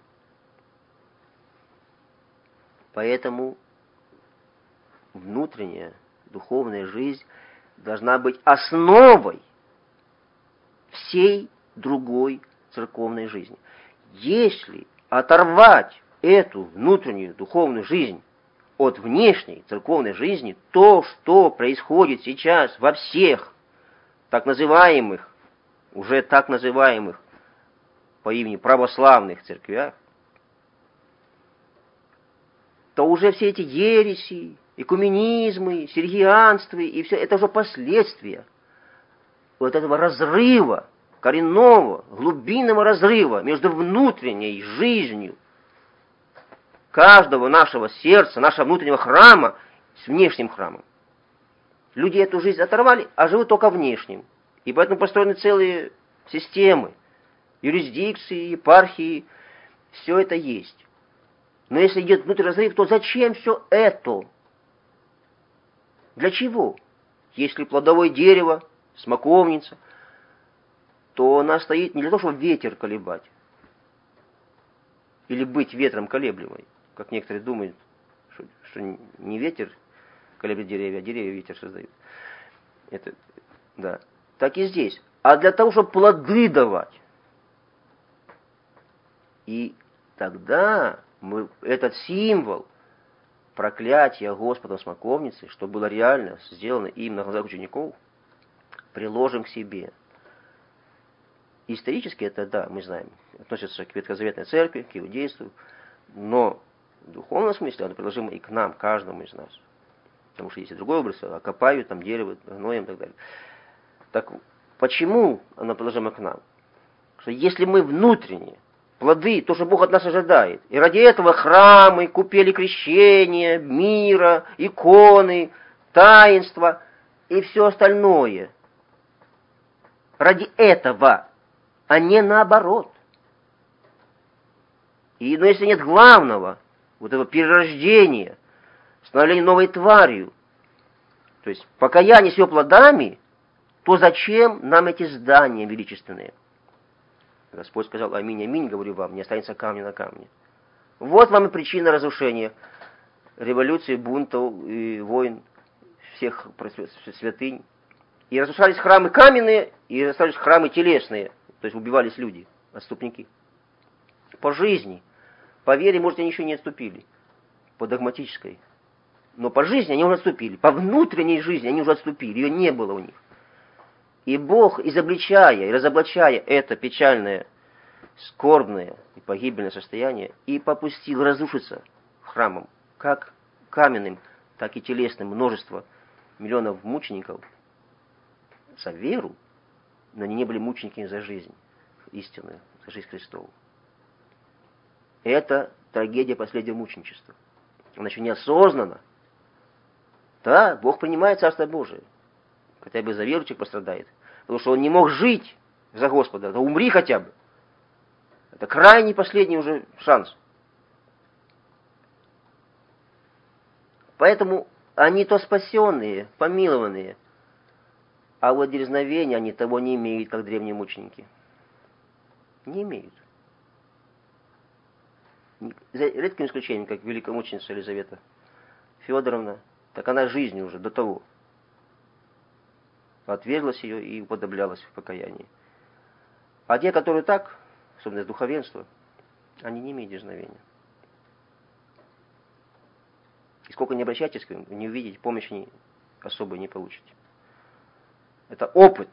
Поэтому внутренняя духовная жизнь должна быть основой всей другой церковной жизни. Если оторвать эту внутреннюю духовную жизнь от внешней церковной жизни, то, что происходит сейчас во всех так называемых, уже так называемых по имени православных церквях, то уже все эти ереси, экуменизмы, сергианствы, и все это уже последствия вот этого разрыва, коренного, глубинного разрыва между внутренней жизнью каждого нашего сердца, нашего внутреннего храма с внешним храмом. Люди эту жизнь оторвали, а живут только внешним. И поэтому построены целые системы, юрисдикции, епархии, все это есть. Но если идет внутренний разрыв, то зачем все это? Для чего? Если плодовое дерево, смоковница, то она стоит не для того, чтобы ветер колебать, или быть ветром колеблемой, как некоторые думают, что, что не ветер колеблет деревья, а деревья ветер создают. Это, да. Так и здесь. А для того, чтобы плоды давать. И тогда мы этот символ проклятия Господа смоковницы, что было реально сделано им на глазах учеников, приложим к себе. Исторически это, да, мы знаем, относится к ветхозаветной церкви, к иудейству, но в духовном смысле оно приложимо и к нам, каждому из нас. Потому что есть и другой образ, окопают там дерево, гноем и так далее. Так почему оно приложимо к нам? Что если мы внутренне, плоды, то, что Бог от нас ожидает, и ради этого храмы, купели крещения, мира, иконы, таинства и все остальное, ради этого, а не наоборот. И, но если нет главного, вот этого перерождения, становления новой тварью, то есть покаяние с ее плодами, то зачем нам эти здания величественные? Господь сказал: аминь, аминь, говорю вам, не останется камня на камне. Вот вам и причина разрушения революции, бунтов и войн всех святынь. И разрушались храмы каменные, и разрушались храмы телесные, то есть убивались люди, отступники. По жизни, по вере, может, они еще не отступили, по догматической. Но по жизни они уже отступили, по внутренней жизни они уже отступили, ее не было у них. И Бог, изобличая и разоблачая это печальное, скорбное и погибельное состояние, и попустил разрушиться храмом, как каменным, так и телесным, множество миллионов мучеников за веру, но они не были мучениками за жизнь истинную, за жизнь Христову. Это трагедия последнего мученичества. Она еще неосознанно. Да, Бог принимает Царство Божие. Хотя бы за веру человек пострадает. Потому что он не мог жить за Господа. Да умри хотя бы. Это крайний последний уже шанс. Поэтому они то спасенные, помилованные, а вот дерзновения они того не имеют, как древние мученики. Не имеют. За редким исключением, как великомученица Елизавета Федоровна, так она жизнью уже до того отверглась ее и уподоблялась в покаянии. А те, которые так, особенно из духовенства, они не имеют дерзновения. И сколько не обращайтесь к ним, не увидите, помощи не, особой не получите. Это опыт.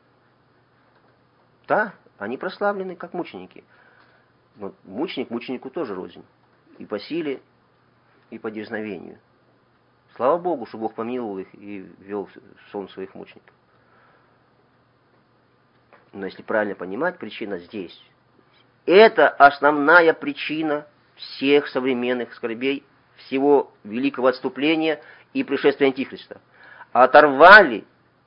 Да, они прославлены как мученики. Но мученик мученику тоже рознь. И по силе, и по дерзновению. Слава Богу, что Бог помиловал их и ввел в сон своих мучеников. Но если правильно понимать, причина здесь. Это основная причина всех современных скорбей, всего великого отступления и пришествия Антихриста. Оторвали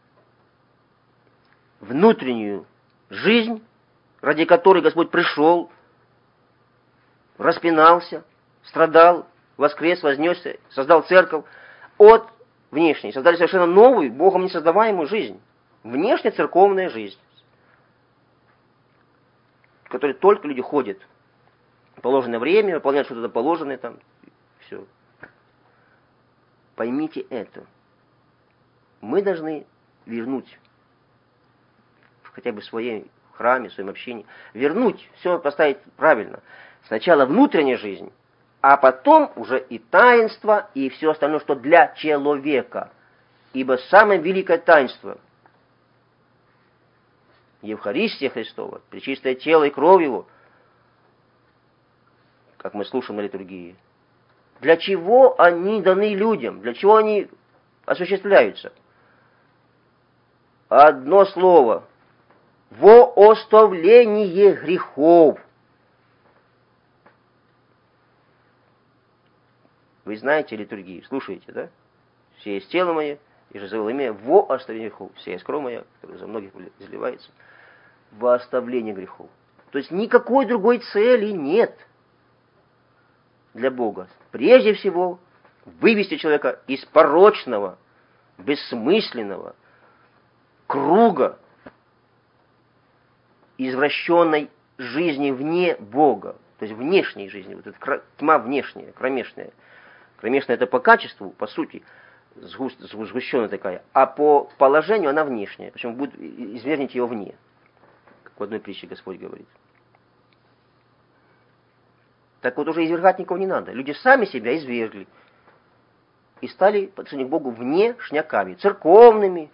внутреннюю жизнь, ради которой Господь пришел, распинался, страдал, воскрес, вознесся, создал церковь, от внешней. Создали совершенно новую, Богом не создаваемую жизнь. Внешняя церковная жизнь, в которой только люди ходят в положенное время, выполняют что-то положенное там, все. Поймите это. Мы должны вернуть хотя бы в своем храме, в своем общении, вернуть, все поставить правильно. Сначала внутренняя жизнь, а потом уже и таинство, и все остальное, что для человека. Ибо самое великое таинство — Евхаристия Христова, пречистое тело и кровь Его, как мы слушаем на литургии. Для чего они даны людям? Для чего они осуществляются? Одно слово — во оставление грехов. Вы знаете литургию, слушаете, да? Все есть тело мое, и же завел имя во оставление грехов. Все есть кровь моя, которая за многих изливается, во оставление грехов. То есть никакой другой цели нет для Бога. Прежде всего, вывести человека из порочного, бессмысленного круга извращенной жизни вне Бога, то есть внешней жизни, вот эта тьма внешняя, кромешная. Кромешная это по качеству, по сути, сгущенная такая, а по положению она внешняя, причем будет извергнуть ее вне, как в одной притче Господь говорит. Так вот уже извергать никого не надо. Люди сами себя извергли и стали по отношению к Богу внешняками, церковными,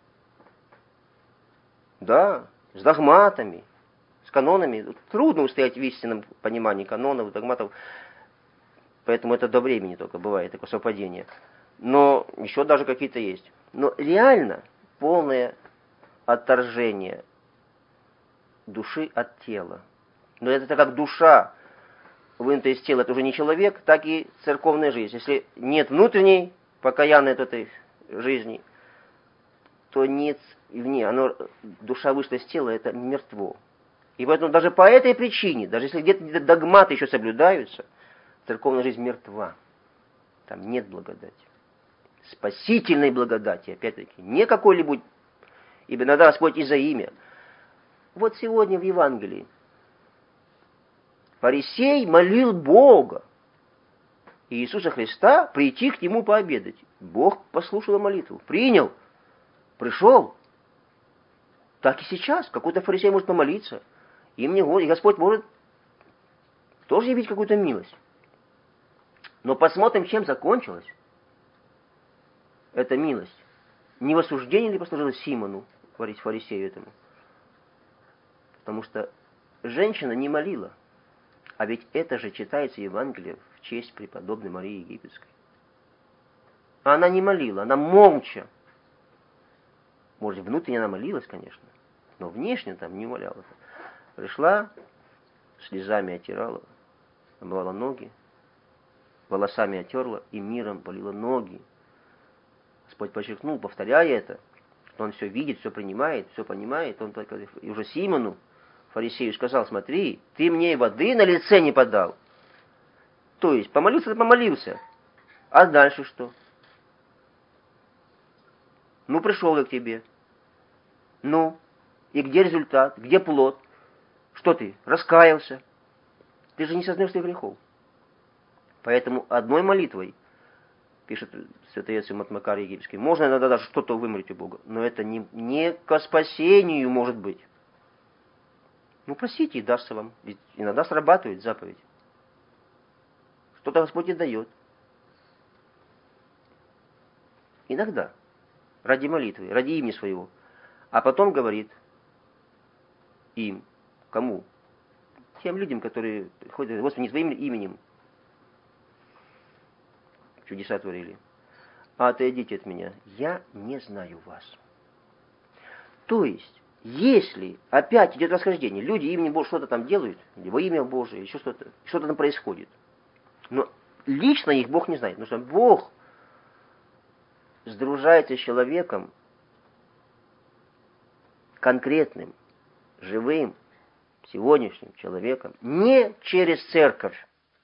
да, с догматами, с канонами. Трудно устоять в истинном понимании канонов, догматов, поэтому это до времени только бывает, такое совпадение. Но еще даже какие-то есть. Но реально полное отторжение души от тела. Но это как душа вынута из тела, это уже не человек, так и церковная жизнь. Если нет внутренней, покаянной этой жизни, то нет и вне. Оно, душа вышла из тела, это мертво. И поэтому даже по этой причине, даже если где-то догматы еще соблюдаются, церковная жизнь мертва. Там нет благодати. Спасительной благодати, опять-таки, не какой-либо, ибо иногда Господь и за имя. Вот сегодня в Евангелии Фарисей молил Бога, и Иисуса Христа прийти к нему пообедать. Бог послушал молитву, принял, пришел. Так и сейчас. Какой-то фарисей может помолиться, и, мне, и Господь может тоже явить какую-то милость. Но посмотрим, чем закончилась эта милость. Не в осуждении ли послужило Симону, фарисею этому? Потому что женщина не молила. А ведь это же читается в Евангелии в честь преподобной Марии Египетской. Она не молила, она молча. Может, внутренне она молилась, конечно, но внешне там не молялась. Пришла, слезами отирала, омывала ноги, волосами отерла и миром полила ноги. Господь подчеркнул, повторяя это, что он все видит, все принимает, все понимает. Он только и уже Симону, фарисею, сказал: смотри, ты мне воды на лице не подал. То есть, помолился-то помолился. А дальше что? Ну, пришел я к тебе. Ну, и где результат? Где плод? Что ты, раскаялся? Ты же не сознаешь своих грехов. Поэтому одной молитвой, пишет святой отец Макар Египетский, можно иногда даже что-то вымолить у Бога, но это не, не ко спасению может быть. Ну, просите, и дастся вам. Ведь иногда срабатывает заповедь. Что-то Господь и дает. Иногда. Ради молитвы, ради имени своего. А потом говорит им, кому? Тем людям, которые ходят, Господи, не твоим именем чудеса творили. А отойдите от меня, я не знаю вас. То есть, если опять идет расхождение, люди именем Божьим что-то там делают, во имя Божие, еще что-то, что-то там происходит. Но лично их Бог не знает, потому что Бог сдружается с человеком конкретным, живым, сегодняшним человеком, не через церковь,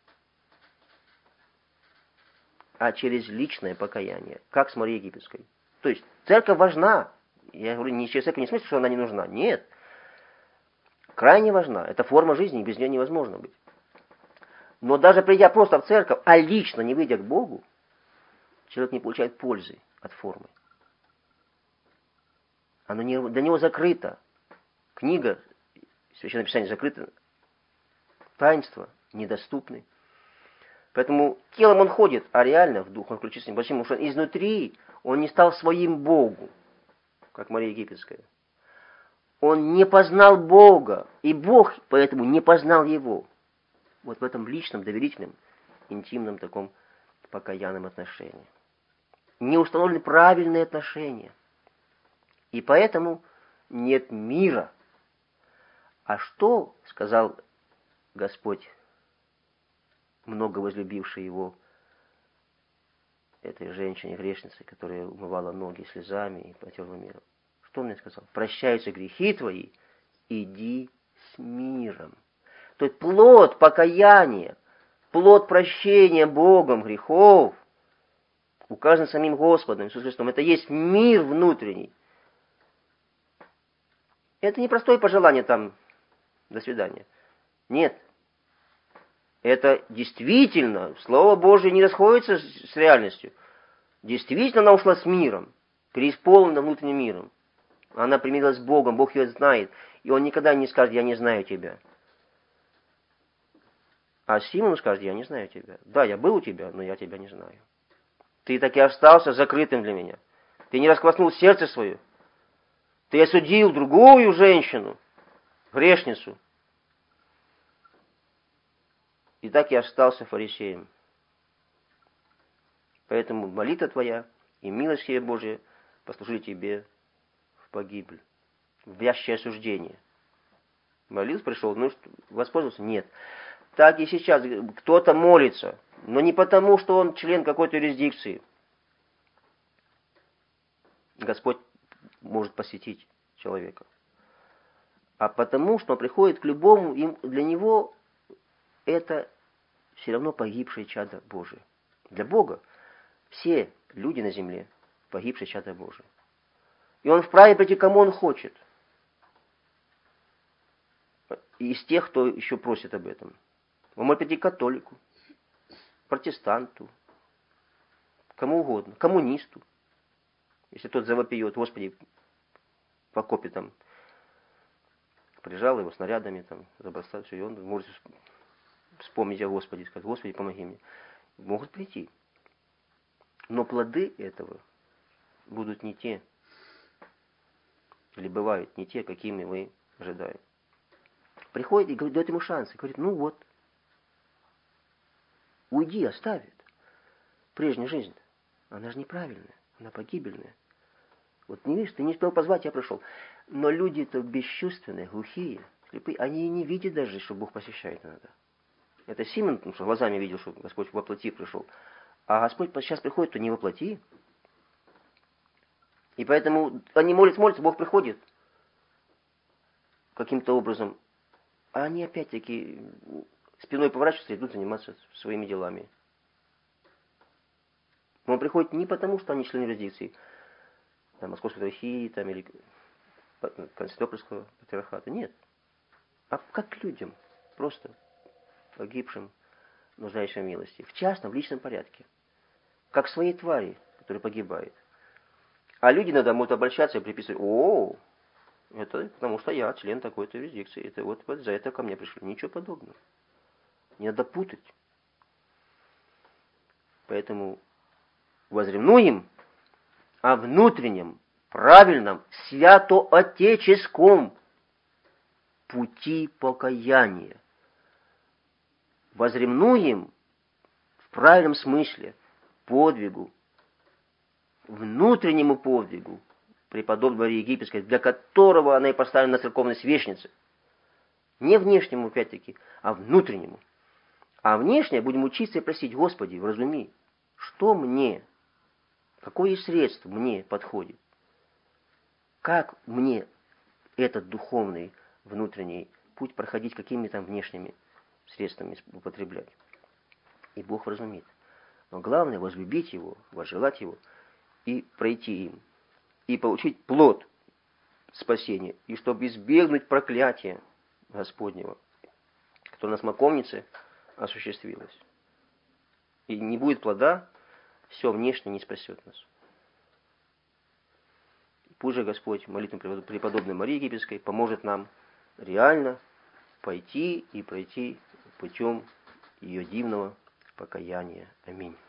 а через личное покаяние, как с Марией Египетской. То есть церковь важна. Я говорю, не через церковь не в смысле, что она не нужна. Нет. Крайне важна. Это форма жизни, и без нее невозможно быть. Но даже придя просто в церковь, а лично не выйдя к Богу, человек не получает пользы от формы. Оно не, для него закрыто. Книга, Священное Писание закрыто. Таинства недоступны. Поэтому телом он ходит, а реально в дух он включится небольшим, потому что изнутри он не стал своим Богу, как Мария Египетская. Он не познал Бога, и Бог поэтому не познал его. Вот в этом личном, доверительном, интимном таком покаянном отношении. Не установлены правильные отношения. И поэтому нет мира. А что сказал Господь, много возлюбивший его, этой женщине, грешнице, которая умывала ноги слезами и потерла миром? Что он мне сказал? Прощаются грехи твои, иди с миром. То есть плод покаяния, плод прощения Богом грехов, указан самим Господом Иисусом Христом. Это есть мир внутренний. Это не простое пожелание там, до свидания. Нет. Это действительно, Слово Божие не расходится с реальностью. Действительно она ушла с миром, преисполнена внутренним миром. Она примирилась с Богом, Бог ее знает. И он никогда не скажет: я не знаю тебя. А Симону скажет: я не знаю тебя. Да, я был у тебя, но я тебя не знаю. Ты таки остался закрытым для меня. Ты не раскваснул сердце свое. Ты осудил другую женщину, грешницу. И так я остался фарисеем. Поэтому молитва твоя и милость тебе Божия послужили тебе в погибель, в вящее осуждение. Молился, пришел, ну что, воспользовался? Нет. Так и сейчас кто-то молится, но не потому, что он член какой-то юрисдикции. Господь может посетить человека. А потому, что он приходит к любому, им, для него это все равно погибшие чада Божие. Для Бога все люди на земле погибшие чада Божие. И он вправе прийти, кому он хочет. Из тех, кто еще просит об этом. Вы можете прийти к католику, протестанту, кому угодно, коммунисту. Если тот завопиет, Господи, в окопе там прижал его снарядами, там, забросал, все, и он может вспомнить о Господе, сказать, Господи, помоги мне. Могут прийти. Но плоды этого будут не те, или бывают не те, какими вы ожидаете. Приходит и говорит, дает ему шанс, и говорит, ну вот, уйди, оставит. Прежняя жизнь, она же неправильная, она погибельная. Вот не видишь, ты не успел позвать, я пришел. Но люди-то бесчувственные, глухие, слепые, они и не видят даже, что Бог посещает иногда. Это Симон, потому что глазами видел, что Господь во плоти пришел. А Господь сейчас приходит, то не во плоти. И поэтому они молятся, молятся, Бог приходит каким-то образом. А они опять-таки спиной поворачиваются и идут заниматься своими делами. Он приходит не потому, что они члены юрисдикции, там, Московской Патриархии, там, или Константинопольского патриархата. Нет. А как к людям, просто погибшим, нуждающим в милости. В частном, в личном порядке. Как своей твари, которая погибает. А люди иногда могут обращаться и приписывать, о, это потому что я член такой-то юрисдикции, это вот, вот за это ко мне пришли. Ничего подобного. Не надо путать. Поэтому возревнуем о внутреннем, правильном, свято-отеческом пути покаяния. Возревнуем в правильном смысле подвигу, внутреннему подвигу преподобной Марии Египетской, для которого она и поставлена на церковной свечнице. Не внешнему, опять-таки, а внутреннему. А внешне будем учиться и просить, Господи, вразуми, что мне, какое средство мне подходит? Как мне этот духовный, внутренний путь проходить, какими там внешними средствами употреблять? И Бог вразумит. Но главное возлюбить Его, возжелать Его и пройти им. И получить плод спасения. И чтобы избегнуть проклятия Господнего, которое на смоковнице осуществилось. И не будет плода, все внешне не спасет нас. Пусть же Господь молитвой преподобной Марии Египетской поможет нам реально пойти и пройти путем ее дивного покаяния. Аминь.